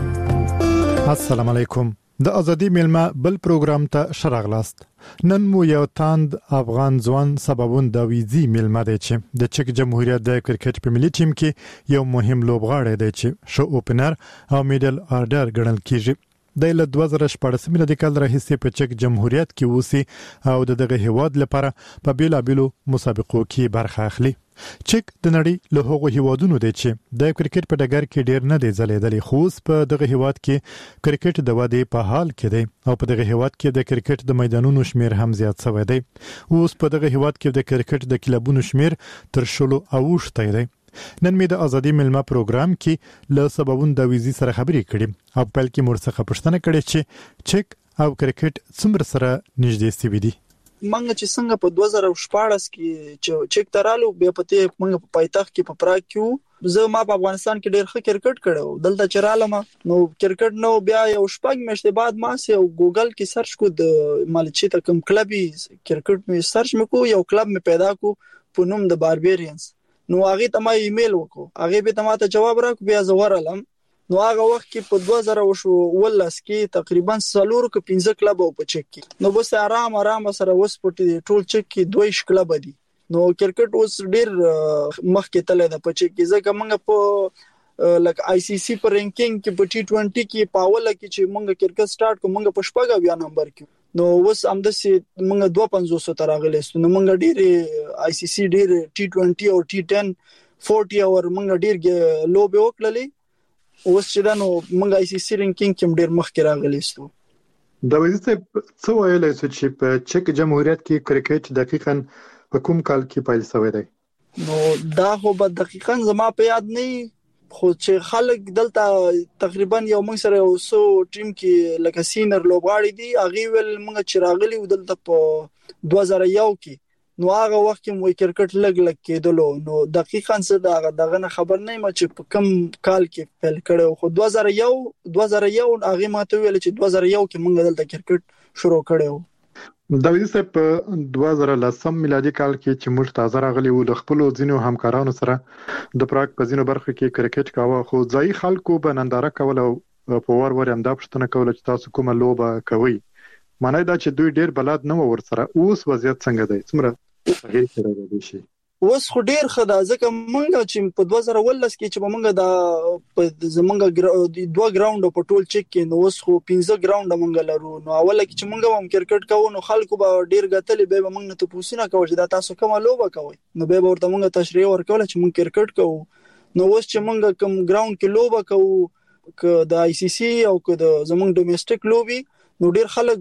السلام علیکم. د ازادي ملما بل پروګرام ته شراغلاست. نن مو یو تاند افغان ځوان سببون د ویزي ملما دی چې د چک جمهوریت د کرکټ په ملي ټیم کې یو مهم لوبغاړی دی چې شو اوپنر او میډل آرډر ګڼل کیږي. د ل دوه زره شپږ میلادي کال راهیسې په چک جمهوریت کې اوسي او د دغه هیواد لپاره په بیلابیلو مسابقو کې برخه اخلي. چک د نړۍ له هغو هیوادونو دی چې د کرکټ په ډګر کې ډیر نه دی ځلېدلی، خو په دغه هیواد کې کرکټ د ودې په حال کې دی او په دغه هیواد کې د کرکټ د میدانونو شمیر هم زیات شوی دی. اوس په دغه هیواد کې د کرکټ د کلبونو شمیر تر شلو اوښتی دی. نن مې د ازادي ملما پروګرام کې له سببون د ویزي سره خبرې کړې او په پیل کې مرڅخه پوښتنه کړې چې چک او کرکټ څومره سره نږدې سوي دي. منګه چې څنګه په دوه زره شپږ کې چې چک ترالو بیا پته منګه په پایتخت کې په پراګ کې زه ما په افغانستان کې ډېر ښه کرکټ کړو. دلته چرالم نو کرکټ نو بیا یو شپږ میاشتې بعد ما سه ګوګل کې سرچ کو د مالچی ته کوم کلبي کرکټ مې سرچ مکو، یو کلب مې پیدا کو په نوم د باربیرینز. نو هغه ته ما ایمیل وکړو، هغه به ته ما ته جواب راکړ، بیا زه ورالم. نو هغه وخت کې په دوه زره ولس کې تقریبا څلور ک پنځه کلب او په چک کې نو بس آرام آرام سره وس پټي ټول چک کې دوه ش کلب دي. نو کرکټ اوس ډیر مخ کې تله ده په چک کې، ځکه موږ په لکه آی سی سی په رینکینګ کې په ټي ټوئنټي کې پاوله کې چې موږ کرکټ سٹارټ کوم موږ په شپږ بیا نمبر کې. نو اوس هم د سي موږ دوه پنځوس تر راغلیست. نو موږ ډیر آی سی سی ډیر ټي ټوئنټي او ټي ټن چالیس اور موږ ډیر لوب وکړلې. اوس چې دا نو موږ آی سی سی رینکینګ کې ډیر مخ کې راغلیستو. د ویزه څو ویلای چې په چک جمهوریت کې کرکټ دقیقاً په کوم کال کې پیل شوی دی؟ نو دا خو به دقیقاً زما په یاد نه، خو چې خلک دلته تقریبا یو موږ سره یو سو ټیم کې لکه سینر لوبغاړي دي، هغه ول موږ چې راغلي دلته په دوه زره یو کې. نو هغه وخت کې مو کرکټ لګ لګ کېدلو. نو دقیقاً څه دا دغه خبر نه ما چې په کم کال کې پیل کړو، خو دوه زره یو دوه زره یو هغه ماته ویل چې دوه زره یو کې موږ دلته کرکټ شروع کړو. د ویزه په دوه زره لسم میلادي کال کې چې موږ تازه راغلي وو، د خپل ځینو همکارانو سره د پراګ په ځینو برخو کې کرکټ کاوه، خو ځای خلکو به ننداره کوله او په ور ور هم دا پوښتنه کوله چې تاسو کومه لوبه کوي. معنی دا چې دوی ډیر بلد نه ور سره. اوس وضعیت څنګه دی؟ څومره صحیح سره دی شي؟ اوس خو ډیر ښه ده، ځکه موږ چې په دوه زره ولس کې چې موږ د زمونږ دوه ګراوند په ټول چک کې، نو اوس خو پنځه ګراوند موږ لرو. نو اوله کې چې موږ هم کرکټ کوو نو خلکو به ډیر غتلې به موږ نه تاسو نه کوي چې دا تاسو کومه لوبه کوي، نو به ورته موږ تشریح ورکول چې موږ کرکټ کوو. نو اوس چې موږ کوم ګراوند کې لوبه کوو ک د آی سی سی او ک د زمونږ ډومېسټک لوبي نو ډیر خلک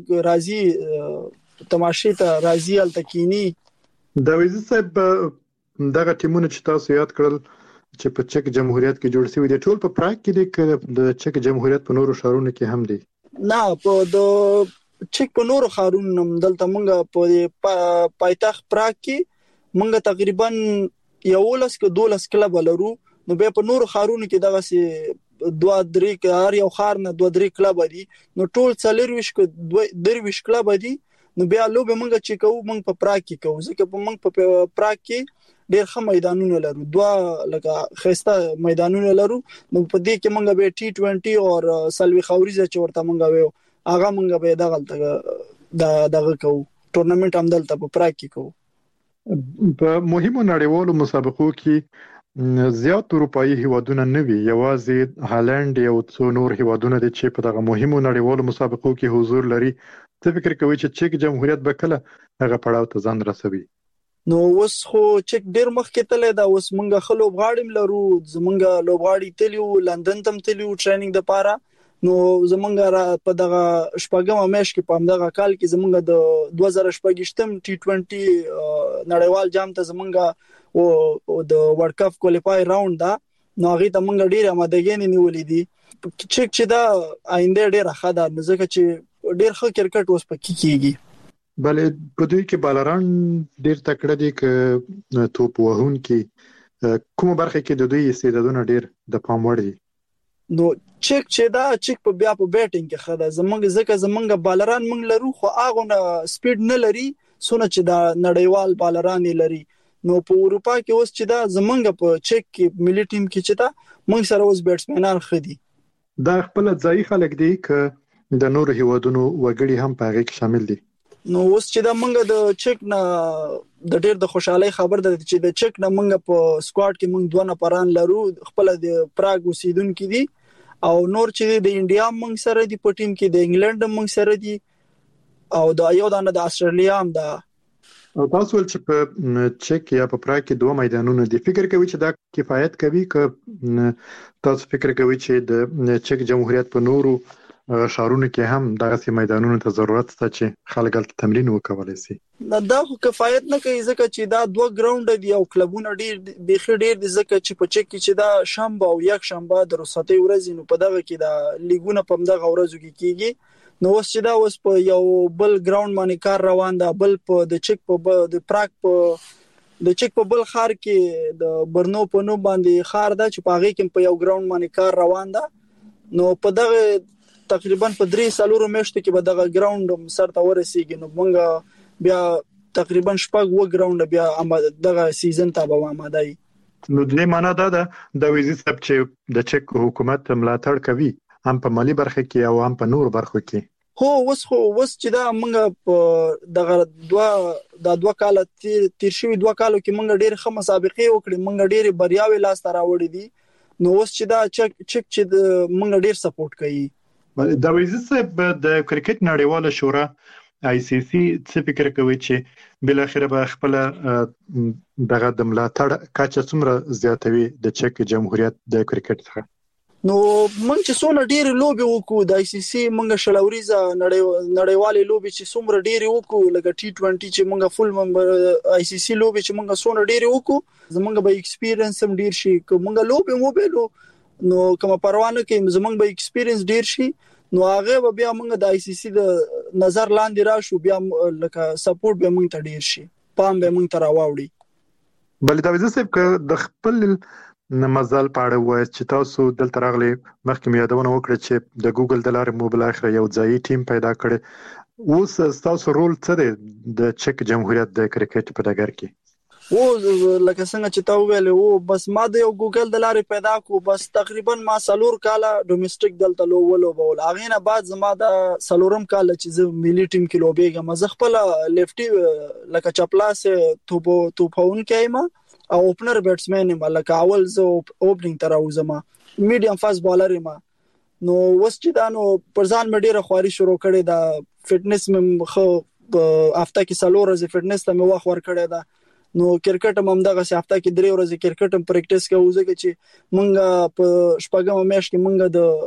راځي تماشې ته راځي التکینی دا ویزه صاحب دغه ټیمونه چې تاسو یاد کړل چې په چک جمهوریت کې جوړ شوی دي ټول په پراګ کې دي د چک جمهوریت په نورو ښارونو کې هم دي نه په د چک په نورو ښارونو دلته مونږ په پایتخت پراګ کې مونږ تقریبا یولس ک دولس کلب لرو نو به په نورو ښارونو کې دغه سي دوه درې کار یو ښار نه دوه درې کلب دي نو ټول څلرويش ک دوه درويش کلب دي نو بیا لوب مونږ چې کوو مونږ په پراګ کې کوو ځکه په مونږ په پراګ کې ډېر ښه میدانونه لرو دوه لکه خسته میدانونه لرو نو په دې کې مونږ به ټي ټوئنټي او سلوي خوريزه چې ورته مونږ ویو هغه مونږ به دغه د دغه کوو ټورنمنت هم دلته په پراګ کې کوو په مهمو نړیوالو مسابقو کې زیات اروپאי هیوادونه نه وي یوازې هالند یو څو نور هیوادونه دي چې په دغه مهمو نړیوالو مسابقو کې حضور لري څه فکر کوي چې چک جمهوریت به کله هغه پړاو ته ځان رسوي نو اوس خو چک ډیر مخکې تللی دا اوس مونږ خلو غاړم لرو زمونږ لوبغاړي تلیو لندن تم تلیو ټریننګ د پاره نو زمونږ په دغه شپږم میاشت کې په دغه کال کې زمونږ د دوه زره شپږم ټي ټوئنټي نړیوال جام ته زمونږ او د ورلد کپ کوالیفای راوند دا نو هغه ته مونږ ډیر آمادګي نیولې دي چک چې دا آینده ډیر ښه ده ځکه چې ډیر ښه کرکټ اوس پکې کیږي بلې په دوی کې بالران ډیر تکړه دي ک توپ وهون کې کومه برخه کې د دوی استعدادونه ډیر د پام وړ دي نو چک چې دا چک په بیا په بیټینګ کې خدا زمونږ ځکه زمونږ بالران مونږ لرو خو هغه نه سپیډ نه لري سونه چې دا نړیوال بالران لري نو په اروپا کې اوس چې دا زمونږ په چک کې ملي ټیم کې چې دا مونږ سره اوس بیټسمنان خدي دا خپل ځای خلک دي ک د نور هیوادونو وګړي هم په هغه کې شامل دي نو اوس چې دا مونږ د چک نه د ډېر د خوشحالي خبر ده چې د چک نه مونږ په سکواډ کې مونږ دوه نفران لرو خپل د پراګ اوسیدونکو دي او نور چې د انډیا مونږ سره دي په ټیم کې د انګلند مونږ سره دي او د یو دانه د استرالیا هم ده او تاسو چې په چک یا په پراګ کې دوه میدانونه دي فکر کوي چې دا کفایت کوي ک تاسو فکر کوي چې د چک جمهوریت په نورو ښارونو کې هم دغه سي میدانونو ته ضرورت شته چې خلک هلته تمرین وکولای شي دا خو کفایت نه کوي ځکه چې دا دوه ګراوند دي او کلبونه ډیر بيخي ډیر دي ځکه چې په چک کې چې دا شنبه او یک شنبه د رخصتي ورځې نو په دغه کې دا لیګونه په دغه ورځو کې کیږي نو اوس چې دا اوس په یو بل ګراوند باندې کار روان ده بل په د چک په د پراګ په د چک په بل خار کې د برنو په نو باندې خار ده چې په هغه کې په یو ګراوند باندې کار روان ده نو په دغه تقریبا په درې سالورو میاشتو کې به دغه ګراوند سر ته ورسیږي نو موږ بیا تقریبا شپږ و ګراوند بیا دغه سیزن ته به آماده یي نو د معنا دا ده د ویزې سب چې د چک حکومت ملاتړ کوي هم په مالی برخه کې او هم په نور برخو کې هو اوس خو اوس چې دا موږ په دغه دوه د دوه کال تیر شوی دوه کالو کې موږ ډېر ښه مسابقې وکړې موږ ډېر بریاوي لاس ته راوړې دي نو اوس چې دا چک چک چې موږ ډېر سپورټ کوي د ویزې سب د کرکټ نړیواله شورا آی سی سی څه فکر کوي چې بل اخر به خپل دغه د ملاتړ کچه څومره زیاتوي د چک جمهوریت د کرکټ څخه نو موږ چې څونه ډېر لوبي وکړو د آی سی سی موږ شلوريزه نړیوالې لوبي چې څومره ډېر وکړو لکه ټي ټوئنټي چې موږ فل ممبر آی سی سی لوبي چې موږ څونه ډېر وکړو زموږ به ایکسپیرینس هم ډېر شي که موږ لوبي مو بیلو نو کوم پروانه کې زموږ به ایکسپیرینس ډېر شي نو هغه بیا موږ د آی سی سی د نظر لاندې راشو بیا لکه سپورټ به موږ ته ډېر شي پام به موږ ته راوړي بل دا وځي چې د خپل نمازل پاړه وای چې تاسو دلته راغلي مخکې مې یادونه وکړه چې د ګوګل د لارې مو بل اخر یو ځای ټیم پیدا کړ اوس تاسو رول څه دی د چک جمهوریت د کرکټ په ډګر کې او لکه څنګه چې تا ویل او بس ما د یو ګوګل د لارې پیدا کو بس تقریبا ما سلور کاله ډومېسټک دلته لو ولو بول اغه نه بعد زما د سلورم کال چې زه ملي ټیم کې لوبېږم زه خپل لیفټي لکه چپلاس توپ توپون کېما او اوپنر بیټسمن یم لکه اول زه اوپننګ تر اوزما میډیم فاست بالر یم نو وس چې دا نو پرځان مې ډیره خواري شروع کړې دا فټنس مې خو هفته کې سلور ورځې فټنس ته مې وخت ور کړې دا نو کرکټ هم دغه هفته کې درې ورځې کرکټ هم پریکټیس کوو ځکه چې مونږ په شپږم میاشت کې مونږ د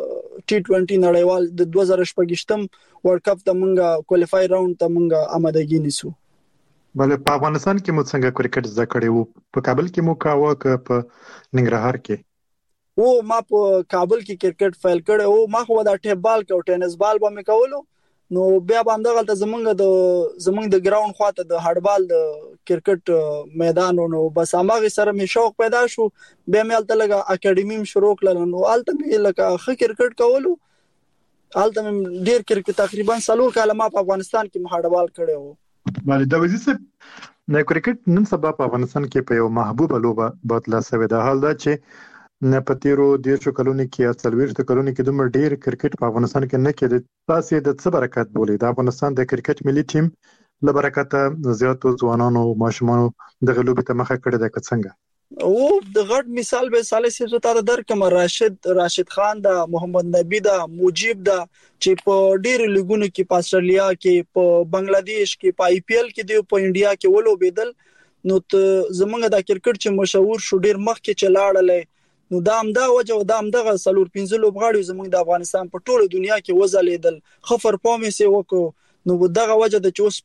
ټي ټوئنټي نړیوال د دوه زره شپږم ورلد کپ ته مونږه کوالیفای راوند ته مونږه آمادګي نیسو. بل په افغانستان کې مو څنګه کرکټ زده کړی وو؟ په کابل کې مو کاوه که په ننګرهار کې؟ او ما په کابل کې کرکټ فایل کړی او ما خو دا ټیپ بال او ټینس بال به مې کولو، نو بیا باندې غلطه زمونږ د زمونږ د ګراوند خواته د هډبال د کرکټ میدان نو بس هغه سره مې شوق پیدا شو. بیا مې الته لګه اکیډمي شروع کړل، نو الته مې لکه خ کرکټ کولو، الته مې ډیر کرکټ تقریبا څلور کاله ما په افغانستان کې هډبال کړی وو. باندې د وزې نه کرکټ نن سبا په افغانستان کې په یو محبوبه لوبه بدله شوې ده. حال دا چې نه پتیرو ډیر شو کلونی کې یا څلوېښت کلونی کې دومره ډیر کرکټ په افغانستان کې نه کېد. تاسو د څه برکت بولې د افغانستان د کرکټ ملي ټیم له برکته زیاتو ځوانانو ماشومانو دغه لوبې ته مخه کړې ده که څنګه؟ او د غټ مثال به سالي سي ته درکم راشد راشد خان دا محمد نبی دا مجيب دا چې په ډیر لیګونو کې په استرالیا کې په بنگلاديش کې په آی پی ایل کې دی په انډیا کې ولوبېدل. نو زمونږ د کرکټ چې مشهور شو ډیر مخ کې چلاړلې، نو دا هم دا وجه او دا هم دغه سلور پنځه لوبغاړي زموږ د افغانستان په ټوله دنیا کې وځلیدل، خفر پامې سي وکړو. نو دغه وجه د چوس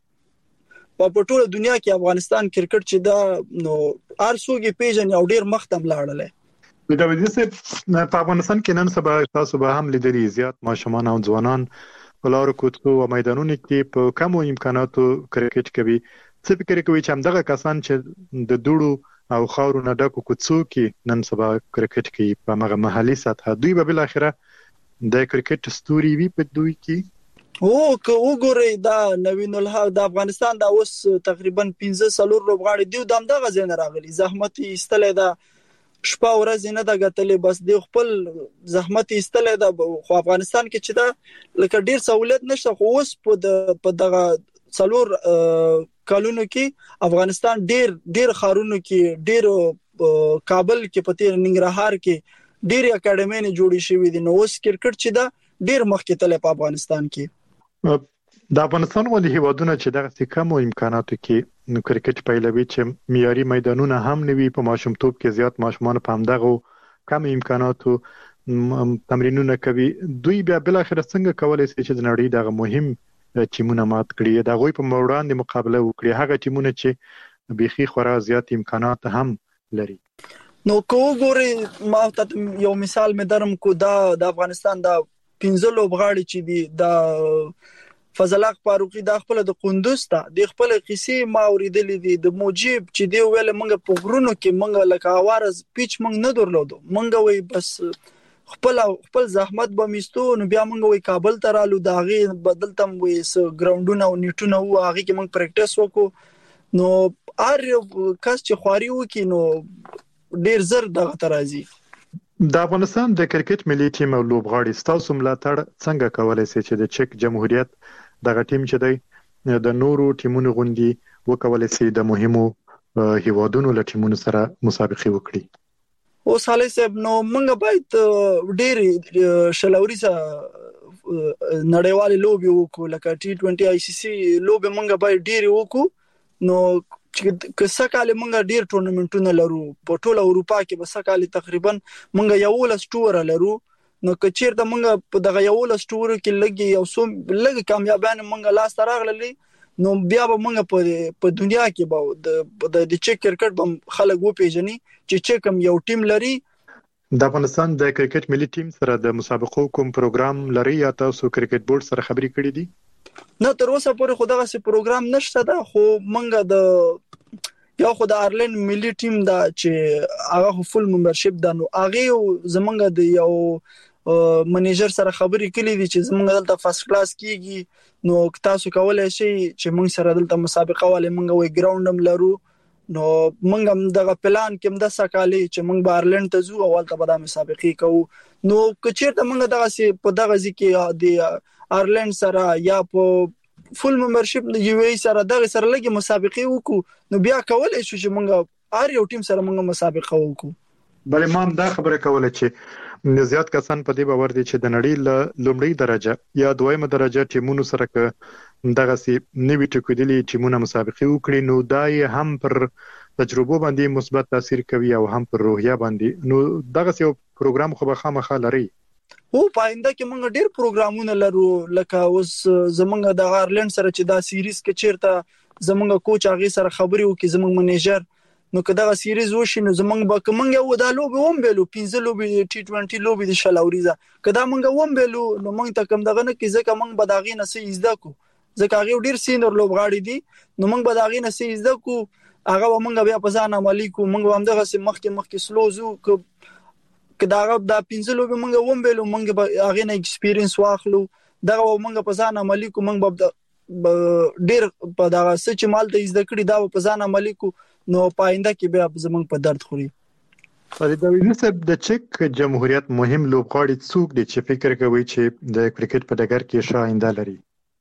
په ټوله دنیا کې افغانستان کرکټ چې دا نو ارسوګي پیژن او ډیر مختم لاړل. د وزې په افغانستان کې نن سبا تاسو به هم لیدلی زیات ماشومان او ځوانان په لارو کوڅو او میدانونو کې په کمو امکاناتو کرکټ کوي. څه فکر کوي چې همدغه کسان چې د دوړو او خاورو نه ډکو کوڅو کې نن سبا کرکټ کوي په هغه محلي سطح، دوی به بل اخره د کرکټ ستوري وي په دوی کې؟ او که وګورئ دا نوین الحق د افغانستان دا اوس تقریبا پنځه سلور لوبغاړي دی د همدغه ځای نه راغلي، زحمت ایستلې ده، شپه ورځ نه ده ګټلې، بس دی خپل زحمت ایستلې ده. خو افغانستان کې چې دا لکه ډیر سہولت نشته، خو اوس په په دغه څلور کالونو کې افغانستان ډیر ډیر خارونو کې ډیر کابل کې پته ننګرهار کې ډیر اکیډمي نه جوړې شوې دي. نو اوس کرکټ چې دا ډیر مخکې تل په افغانستان کې د افغانستان ولې هیوادونه چې دغه کم امکاناتو کې کرکټ پیلوي چې معیاري میدانونه هم نوي په ماشومتوب کې زیات ماشومان په همدغه کم امکاناتو تمرینونه کوي، دوی بیا بل اخر څنګه کولای شي چې د نړۍ دغه مهم ټیمونه مات کړي، د غوي په وړاندې مقابله وکړي، هغه ټیمونه چې بيخي خورا زیات امکانات هم لري؟ نو کو ګوري ما ته یو مثال مې درم کو دا د افغانستان دا پنځه لوبغاړي چې دي د فضل حق فاروقي د خپل د قندوز ته د خپل قصې ما اوریدلې دي، د موجب چې دی ویل منګه په غرونو کې منګه لکه اوارز پیچ منګ نه درلودو، منګه وي بس خپل خپل زحمت به میستو. نو بیا موږ وی کابل ته رالو دا غي بدلتم وې س ګراوندونه او نیټونه وو، هغه کې موږ پریکټیس وکړو. نو ار کس چې خواري وکي نو ډیر زر دغه ترازی. د افغانستان د کرکټ ملي ټیم او لوبغاړي ستاسو ملاتړ څنګه کولای شي چې د چک جمهوریت دغه ټیم چې دی د نورو ټیمونو غوندي وکولای شي د مهمو هیوادونو له ټیمونو سره مسابقه وکړي؟ او سالي صاحب نو موږ باید ډېر شلوري سره نړیوال لوبي وکړو، لکه ټي ټوئنټي آی سی سی لوبي موږ باید ډېر وکړو. نو چې کسکاله موږ ډېر ټورنمنټونه لرو په ټوله اروپا کې، بس کاله تقریبا موږ یو لس ټور لرو. نو کچیر ته موږ په دغه یو لس ټور کې لګي یو سو لګ کامیابانه موږ لاس تراغللی، نو بیا به موږ په په دنیا کې به د د چک کرکټ به خلک و پیژني چې چکم یو ټیم لري. د افغانستان د کرکټ ملي ټیم سره د مسابقو کوم پروګرام لري یا تاسو کرکټ بورډ سره خبرې کړې دي؟ نه تر اوسه پورې خو دغه څه پروګرام نشته ده، خو موږ د یو خو د آیرلند ملي ټیم دا چې هغه فول ممبرشپ ده، نو هغه زمونږ د یو منیجر سره خبرې کړې دي چې زمونږ دلته فرست کلاس کیږي، نو تاسو کولای شئ چې موږ سره دلته مسابقه والے موږ وی ګراوندم لرو. نو موږ هم دغه پلان کې د سکالي چې موږ بارلند ته ځو او ولته به د مسابقه کوو. نو کچیرته موږ دغه سي په دغه ځکه د آیرلند سره یا په فول ممبرشپ د یو ای سره دغه سره لګي مسابقه وکړو، نو بیا کولای شو چې موږ هر یو ټیم سره موږ مسابقه وکړو. بل ما دا خبره کوله چې زیات کسان په دې باور دي چې د نړۍ له لومړی درجه یا دویمه درجه ټیمونو سره ک دغه سي نوی ټکودلي ټیمونه مسابقه وکړي، نو دای هم پر تجربه باندې مثبت تاثیر کوي او هم پر روحیه باندې. نو دغه سي پروګرام خو به خامخا لري. هو پاینده کې موږ ډیر پروګرامونه لرو لکه اوس زمونږ د آیرلند سره چې دا سیریز کې چیرته زمونږ کوچ هغه سره خبري وکي زمونږ منیجر نو کدا سیریز وشي نو زمونږ به کومه یو د لوبي هم بیلو پنځه لوبي ټي ټوئنټي لوبي د شلاوریزه کدا موږ هم بیلو نو موږ ته کوم دغه نه کې ځکه موږ به داغې نه سي زده کو ځکه هغه ډیر سینر لوبغاړي دي نو موږ به داغې نه سي زده کو هغه موږ بیا په ځان عملی کو موږ هم دغه سم مخکې مخکې سلوزو کدا هغه د پنځه لوبي موږ هم بیلو موږ به هغه نه ایکسپیرینس واخلو دغه موږ په ځان عملی کو موږ به ډیر په دغه سچ مال ته زده کړی دا په ځان عملی کو نو پاینده کې بیا زمونږ په درد خوري. فرید نسب د چک جمهوریت مهم لوبغاړي څوک دي چې فکر کوي چې د کرکټ په ډګر کې ښه آینده لري؟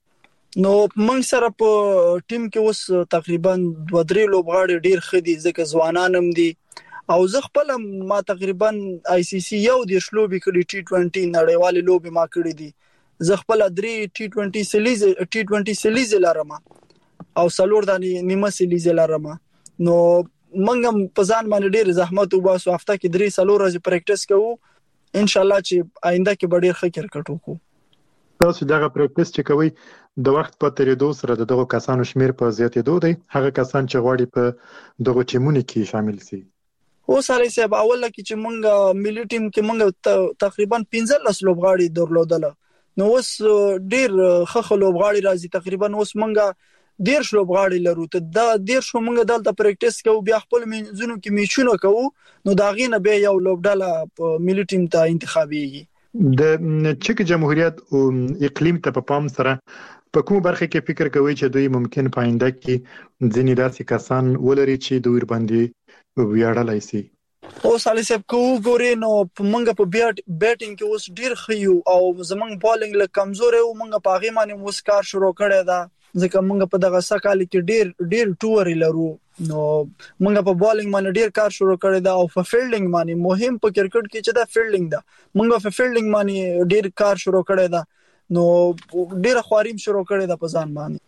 نو موږ سره په ټیم کې اوس تقریبا دوه درې لوبغاړي ډیر ښه دي ځکه ځوانان هم دي او زه خپل ما تقریبا آی سی سی یو د شلوبي کړي ټي ټوئنټي نړیوالې لوبي ما کړې دي زه خپل درې ټي ټوئنټي سیریز ټي ټوئنټي سیریز لرم او څلور دانې نیمه سیریز لرم نو منګم په ځان باندې ډیر زحمت وباسو هفته کې درې څلور ورځې پریکټیس کوو ان شاء الله چې آینده کې به ډیر ښه کرکټ وکړو. تاسو دغه پریکټیس چې کوي د وخت په تیریدو سره دغه کسانو شمیر په زیاتېدو دی هغه کسان چې غواړي په دغه ټیمونو کې شامل شي؟ او ساري صاحب اوله کې چې مونږ ملي ټیم کې مونږ تقریبا پنځه لس لوبغاړي درلودل نو اوس ډیر ښه لوبغاړي راځي تقریبا اوس مونږ ډیر لوبغاړي لرو ته دا ډیر شو مونږ دلته پریکټیس کوو بیا خپل منځونو کې میچونه کوو نو دا غینه به یو لوبډاله ملي ټیم ته انتخابيږي. د چک جمهوریت او اقلیم ته په پام سره په کوم برخه کې فکر کوي چې دوی ممکن پاینده کې ځینې داسې کسان ولري چې دوی باندې ویاړلای شي؟ او سالي صاحب کو ګوري نو مونږ په بیټینګ کې اوس ډیر خيو او زمونږ بالینګ له کمزور او مونږ په هغه باندې اوس کار شروع کړی دا ځکه مونږ په دغه سکهال کې ډیر ډیر ټور لرو نو مونږ په بالینګ باندې ډیر کار شروع کړی دا او په فیلډینګ باندې مهم په کرکټ کې چې دا فیلډینګ دا مونږ په فیلډینګ باندې ډیر کار شروع کړی دا نو ډیر خواریم شروع کړی دا په ځان باندې.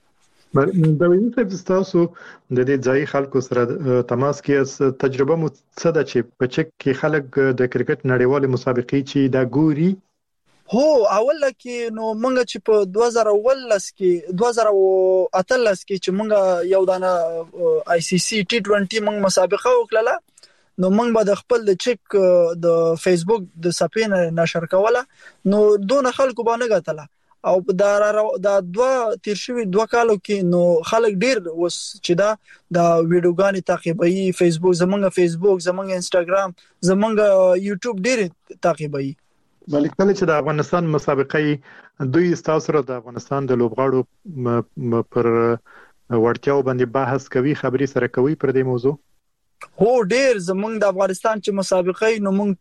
د وینځ تاسو د دې ځای خلکو سره تماس کې تجربه مو څه ده چې په چک کې خلک د کرکټ نړیوال مسابقې چې دا ګوري؟ هو اول کې نو مونږ چې په دوه زره ولس کې دوه زره اتلس کې چې مونږ یو دانه آی سی سی ټي ټوئنټي مونږ مسابقه وکړه نو مونږ به د خپل د چک د فیسبوک د صفحې نشر کوله نو دون خلکو باندې غتله او دا دا دوه تیر شوی دوه کالو کې نو خلک ډیر وس چې دا د ویډیوګانې تعقیبوي فیسبوک زمونږ فیسبوک زمونږ انستګرام زمونږ یوټیوب ډیر تعقیبوي. بلکې کله چې د افغانستان مسابقې دوی تاسو سره د افغانستان د لوبغاړو پر وړتیاو باندې بحث کوي خبري سره کوي پر دې موضوع؟ هو ډیر زمونږ د افغانستان چې مسابقې نو مونږ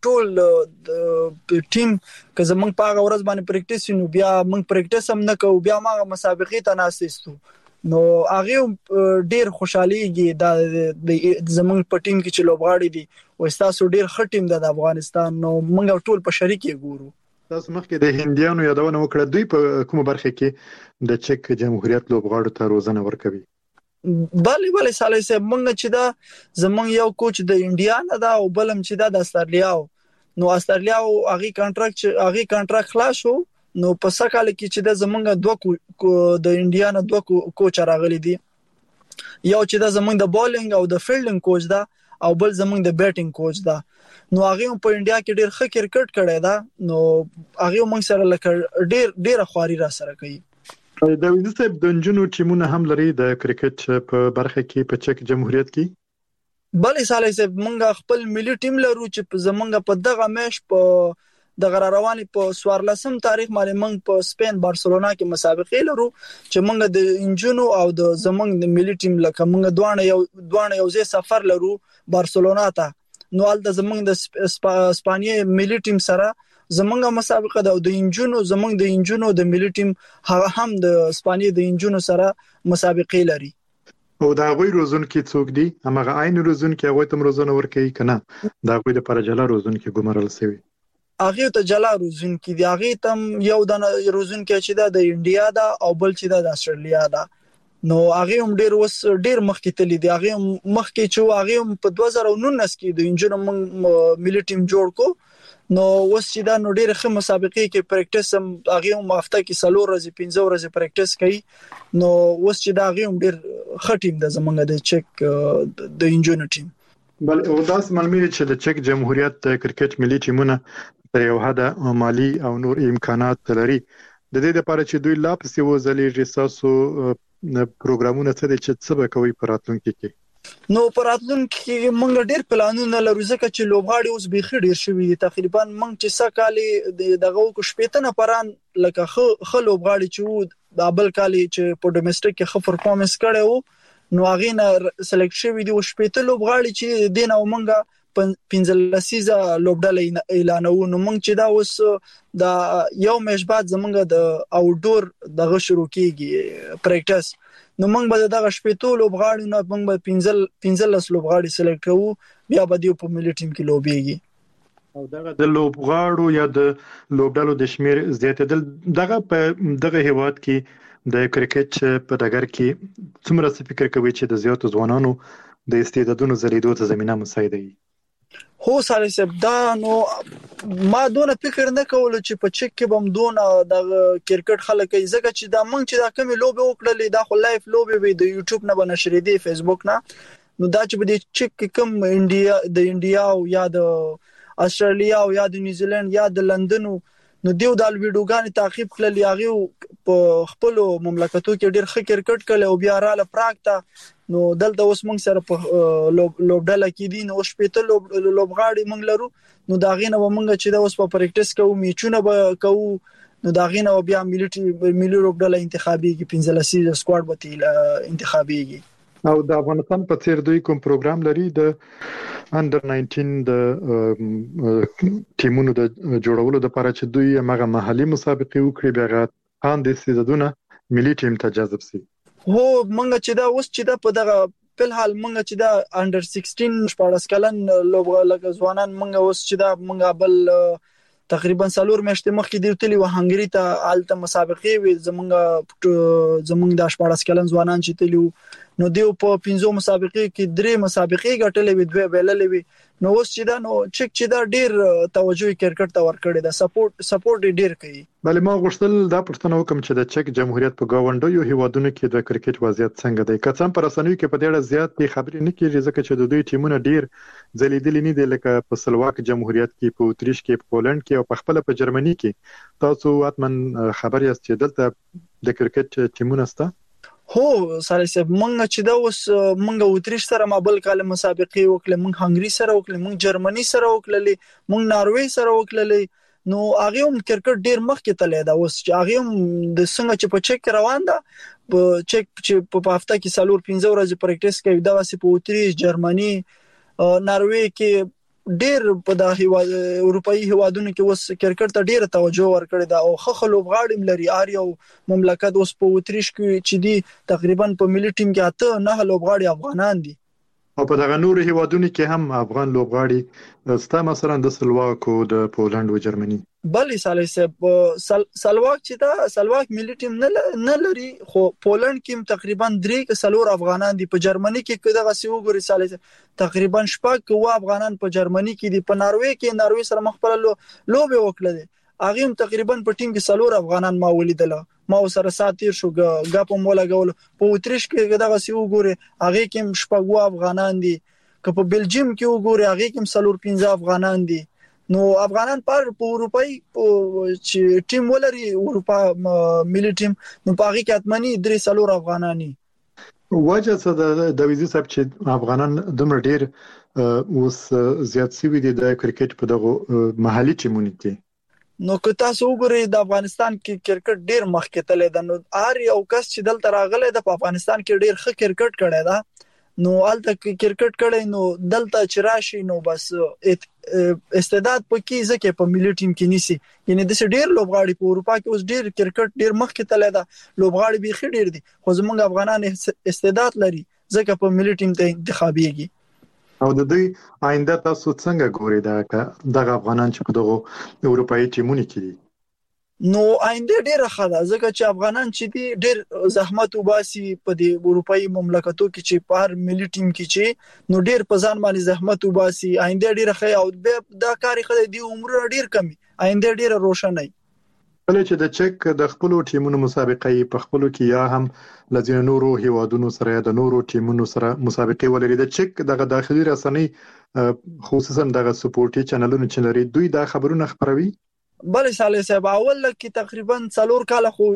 ټول ټیم که زمونږ په هغه ورځ باندې پریکټیس نو بیا مونږ پریکټیس هم نه کوو بیا ما مسابقې ته ناسېستو نو هغه ډیر خوشاليږي د زمونږ په ټیم کې چې لوبغاړي دي او تاسو ډیر ښه ټیم د افغانستان نو مونږ ټول په شریک ګورو. تاسو مخکې د هندیانو یادونه وکړه دوی په کومه برخه کې د چک جمهوریت لوبغاړو ته روزنه ورکوي؟ بله بله سالي صاحب مونږ چې دا زمونږ یو کوچ د انډیا نه دا او بلم چې دا د استرالیا نو استرالیا هغه کانټراکټ هغه کانټراکټ خلاص شو نو په سکهال کې چې د زمونږ دوه د انډیا نه دوه کوچ راغلي دي یو چې د زمونږ د بالینګ او د فیلډینګ کوچ دا او بل زمونږ د بیټینګ کوچ دا نو هغه په انډیا کې ډیر ښه کرکټ کړی دا نو هغه مونږ سره لکه ډیر ډیر خواري را سره کوي. د وینځ صاحب د جنونو ټیمونه هم لري د کرکټ په برخه کې په چک جمهوریت کې؟ بلې سالي صاحب مونږ خپل ملي ټیم لرو چې زمونږ په دغه میش په د غرارواني په سوارلسم تاریخ باندې مونږ په سپین بارسلونا کې مسابقې لرو چې مونږ د انجونو او د زمونږ د ملي ټیم لکه مونږ دوه یو دوه یو ځای سفر لرو بارسلونا ته نو ال د زمونږ د اسپانیا ملي ټیم سره زمونږ مسابقه د د انجونو زمونږ د انجونو د ملي ټیم هغه هم د اسپانیا د انجونو سره مسابقې لري. او دا غوي روزون کې څوک دي هغه عین روزون کې هغه تم روزونه ورکوي کنه دا غوي د پرجلا روزون کې ګمرل سوي هغه ته جلا روزون کې دی هغه تم یو د روزون کې چې دا د انډیا دا او بل چې دا د استرالیا دا نو هغه هم ډیر وس ډیر مخکې تللی دی. هغه مخکې چې هغه په دوه زره نولس کې د انجینر ملي ټیم جوړ کو. نو وس چې دا نو ډیر ښه مسابقې کې پریکټیس هم هغه هم هفته کې څلور ورځې پنځه ورځې پریکټیس کوي. نو وس چې دا هغه هم ډیر ښه ټیم د زمونږ د چک د انجینر ټیم. بل او داس معلومه چې د چک جمهوریت د کرکټ ملي ټیمونه تر یو حد مالی او نور امکانات لري. د دې لپاره چې دوی لا پسې وځلېږي تاسو پروګرامونه څه دي چې څه به کوي په راتلونکي کې؟ نو په راتلونکي کې موږ ډېر پلانونه لرو ځکه چې لوبغاړي اوس بيخي ډېر شوي دي. تقریبا موږ چې څه کالي دغه کو شپېته نفران لکه خو خو لوبغاړي چې د بل کالي چې په ډومېسټک کې خو پرفورمنس کړي وو نو هغه نه سلیکټ شوي دي. او شپېته لوبغاړي چې دین او موږ پنځلسیزه لوبډله اعلانو. نو موږ چې دا اوس د یو میش بعد زمونږ د اوټډور دغه شروع کیږي پریکټیس. نو موږ به دغه شپېتو لوبغاړي نه موږ به پنځل پنځلس لوبغاړي سلیکټ کوو بیا به دی په ملي ټیم کې لوبيږي. او دغه د لوبغاړو یا د لوبډلو د شمیر زیاتېدل دغه په دغه هیواد کې د کرکټ په ډګر کې څومره څه فکر کوي چې د زیاتو ځوانانو د استعدادونو زلیدو ته زمينه مساعده وي؟ هو سره سب دا نو ما دونه فکر نه کول چې په چک کې بم دونه د کرکټ خلک ځکه چې دا مونږ چې دا کوم لوبه وکړلې دا خو لایف لوبه وي د یوټیوب نه بنشر دي فیسبوک نه. نو دا چې په چک کوم انډیا د انډیا او یا د استرالیا او یا د نیوزیلند یا د لندن نو دیو د ویډیوګان تعقیب کړل یاغي په خپل مملکتو کې ډېر ښه کرکټ کړل او بیا رااله پراکټه. نو دلته اوس موږ سره په لوبډله کې دي نو شپېته لوبغاړي موږ لرو. نو دا غینه موږ چې دا اوس په پریکټیس کوو میچونه به کوو. نو دا غینه بیا ملي ملي لوبډله انتخابيږي پنځلسي سکواډ به انتخابيږي. او د افغانستان په څیر دوی کوم پروګرام لري د انډر ناینټین د ټیمونو د جوړولو لپاره چې دوی هغه محلي مسابقې وکړي بیا غان د استعدادونه ملي ټیم ته جذب شي؟ هو مونږ چې دا اوس چې دا په دغه په حال مونږ چې دا انډر سیکسټین شپږ کلن لوبغاړي ځوانان مونږ اوس چې دا مونږ بل تقریبا څلور میاشتې مخکې دیوتلی و هنګری ته آلته مسابقې وي زمونږ زمونږ د شپږ کلن ځوانان چې تلو نو دیو په پنځو مسابقې کې درې مسابقې ګټلې وي دوه بیللې وي. نو اوس چې دا نو چک چې دا ډیر توجه کرکټ ته ورکړي دا سپورټ سپورټ ډیر کوي. بلې ما غوښتل دا پښتنه وکم چې د چک جمهوریت په گاونډیو هیوادونو کې د کرکټ وضعیت څنګه دی؟ که څم پر رسنیو کې په ډېر زیات خبرې نه کیږي ځکه چې د دوی ټیمونه ډیر ځلیدلې نه دي لکه په سلواک جمهوریت کې په اتریش کې په پولند کې او په خپل په جرمني کې. تاسو اتمن خبر یاست چې دلته د کرکټ ټیمونه سته؟ هو سره سب مونږ چې دا اوس مونږ اتریش سره ما بل کال مسابقې وکړې مونږ هنګری سره وکړې مونږ جرمني سره وکړلې مونږ ناروې سره وکړلې. نو هغه هم کرکټ ډیر مخکې تللی دا اوس چې هغه هم د څنګه چې په چک روان ده په چک چې په هفته کې څلور پنځه ورځې پریکټیس کوي دا واسي په اتریش جرمني ناروې کې ډیر په د هیواد اروپאי هیوادونو کې اوس کرکټ ته ډیر توجه ورکړي دا او خخ لوبغاړي لري اریو مملکت اوس په اتریش کې چې دي تقریبا په ملي ټیم کې اته نه لوبغاړي افغانان دي. او په دغه نور هیوادونو کې هم افغان لوبغاړي ستا مثلا د سلواک او د پولند او جرمني؟ بلې سالي سب سلواک چې دا سلواک ملي ټیم نه لري خو پولند کې تقریبا درې ک سلور افغانان دي. په جرمني کې دغه سی وګوري سالي تقریبا شپږ و افغانان په جرمني کې دي. په ناروې کې ناروې سره مخبل لوبه وکړه هغه هم تقریبا په ټیم کې سلور افغانان ما ولیدل ما سره ساتیر شو غاپ مولا غول. په اتریش کې دغه سی وګوري هغه کې شپږ و افغانان دي. که په بلجیم کې وګوري هغه کې سلور پنځه افغانان دي. نو افغانان پر په اروپאי چې ټیم ولري اروپا ملي ټیم نو په هغه کې اتمنی درې سلور افغانانی. وجه څه د ویزي صاحب چې افغانان دومره ډیر اوس زیات سوي دي د کرکټ په دغه محلي ټیمونو کې؟ نو که تاسو وګورئ د افغانستان کې کرکټ ډیر مخکې تللی ده. نو هر یو کس چې دلته راغلی د په افغانستان کې ډیر ښه کرکټ کړی ده نو الته کرکټ کړی نو دلته چې راشي نو بس استعداد پکې ځکه په ملي ټیم کې نیسی. یعنی د ډیر لوبغاړي په اروپا کې اوس ډیر کرکټ ډیر مخکې تللی ده لوبغاړي به خې ډیر دي خو زمونږ افغانان استعداد لري ځکه په ملي ټیم ته انتخابيږي. او د دوی آینده تاسو څنګه ګورئ دا دغه افغانان چې په دغه اروپאי ټیمونو کې دي؟ نو آینده ډیره ښه ده ځکه چې افغانان چې دي ډیر زحمت وباسي په دې اروپאי مملکتو کې چې په هر ملي ټیم کې چې نو ډیر په ځان باندې زحمت وباسي آینده ډیره ښه او دا کار خدای دی عمر ډیر کمی آینده ډیره روښانه کله چې د چک د خپل ټیمونو مسابقې په خپل کې یا هم لزین نورو هیوادونو سره د نورو ټیمونو سره مسابقې ولري د چک دغه داخلي رسنۍ خصوصا دغه سپورټي چینلونو چې لري دوی دا خبرونه خبروي بلې صالح صاحب اول کې تقریبا څلور کال خو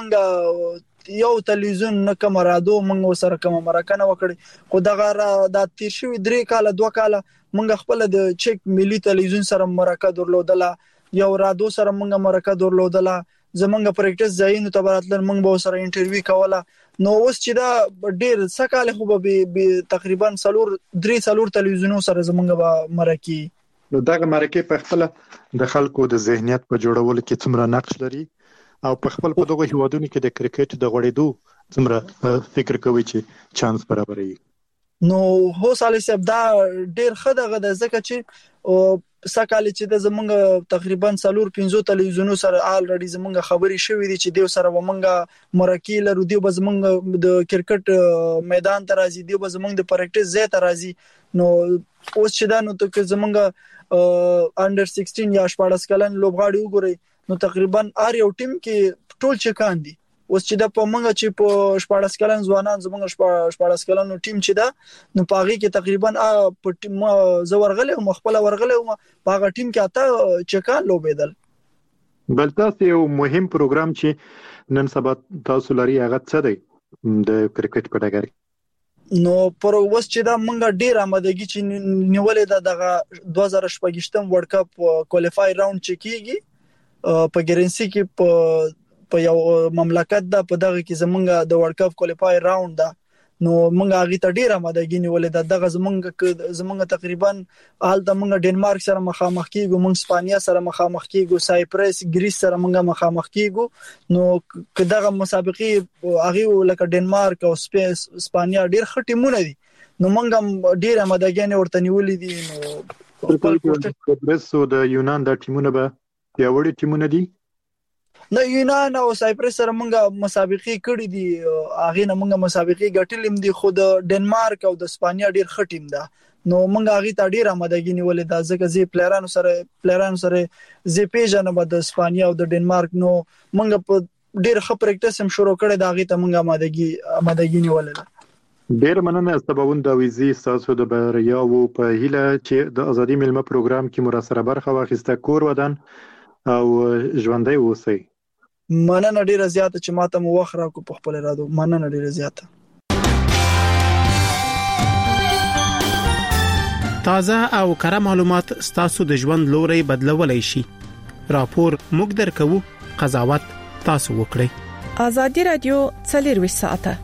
منګه یو تلویزیون نه کوم رادیو منګه سره کوم مرکه وکړي خو دغه د تیر شوی درې کال دوه کال منګه خپل د چک ملي تلویزیون سره مرکه درلودله یو رادیو سره منګه مرکه درلودله زمونږ پریکټس ځایونو ته براتل منګه به سره انټرویو کوله نو اوس چې دا ډیر سکاله خو به تقریبا څلور درې څلور تلویزیونو سره زمونږ به مرکه نو دغه مرکه په خپل د خلکو د ذهنیت په جوړولو کې څومره نقش لري او په خپل په دغه هیوادونو کې د کرکټ د غوړېدو څومره فکر کوي چې چانس برابرې نو هو صالح صاحب دا ډیر ښه دغه د ځکه چې سکاله چې د زمونږ تقریبا څلور پنځه تلویزیونونو سره الریډي زمونږ خبري شوې دي چې دیو سره ومنګه مرکه لرو دیو به زمونږ د کرکټ میدان ته راځي دیو به زمونږ د پریکټس ځای ته راځي نو اوس چې دا نو ته زمونږ انډر سیکسټین یا شپاړس کلن لوبغاړي وګوري نو تقریبا ار یو ټیم کې ټول چکان دي اوس چې دا په منګه چې په شپاړس کلن ځوانان زمونږ شپاړس کلن ټیم چې دا نو پاغي کې تقریبا په ټیم زورغله او مخبل ورغله او پاغه ټیم کې اته چکان لوبېدل بل تاسو یو مهم پروګرام چې نن سبا تاسو لري هغه څه دی د کرکټ په ډګر نو پر اوس چې دا منګه ډیر آمادګي چې نیولې ده دغه دوه زره شپږم ورلد کپ کوالیفای راوند چې کیږي په ګرنسي کې په په یو مملکت دا په دغه کې زمونږ د ورلد کپ کوالیفای راوند ده نو منګه هغه ته ډیر آمادګي نیولې ده دغه زمونږ زمونږ تقریبا حال د منګه ډنمارک سره مخامخ کیږو منګ اسپانیا سره مخامخ کیږو سایپرس ګریس سره منګه مخامخ کیږو نو کداغه مسابقې هغه لکه ډنمارک او سپیس اسپانیا ډیر خټیمونه دي نو منګه ډیر آمادګي ورته نیولې دي نو خپل پرسو د یونان د ټیمونه به پیاوړي ټیمونه دي نو یونان او سایپرس سره مونږه مسابقې کړې دي هغه نه مونږه مسابقې ګټلې دي خو د ډنمارک او د اسپانیا ډیر ښه ټیم ده نو مونږه هغه ته ډیر آمادګي نیولې ده ځکه زی پلیرانو سره پلیرانو سره زی پیژنه به د اسپانیا او د ډنمارک نو مونږه په ډیر ښه پریکټس هم شروع کړې ده هغه ته مونږه آمادګي آمادګي نیولې ده ډیر مننه سباوند د ویزي تاسو د بریا او په هیله چې د ازادي ملما پروګرام کې مراسره برخه واخیسته کور ودان او ژوندۍ اوسئ مننه ډیره زیاته چې ماته مو وخت راکو په خپل رادو مننه ډیره زیاته تازه او کره معلومات ستاسو د ژوند لوري بدلولای شي راپور موږ درکو قضاوت تاسو وکړئ ازادي رادیو څلور ساعته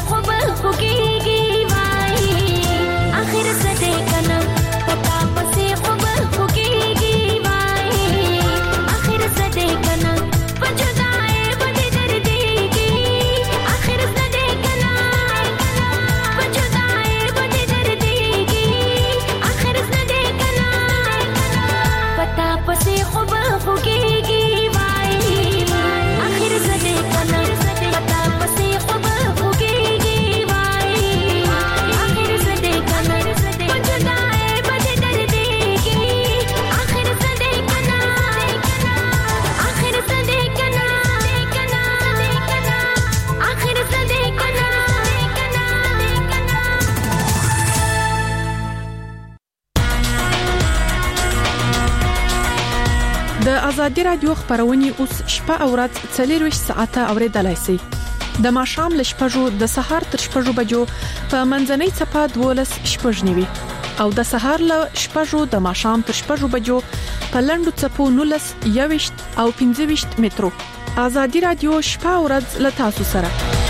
د ازادي رادیو خبرونه اوس شپه او ورځ څلور ساعته اوریدلای شئ. د ماښام ل شپږو د سهار تر شپږو بجو په منځنۍ چپه دولس شپږنیوي او د سهار ل شپږو د ماښام تر شپږو بجو په لندو چپو نولس یويشت او پنځه ویشت مترو. ازادي رادیو شپه او ورځ ل تاسو سره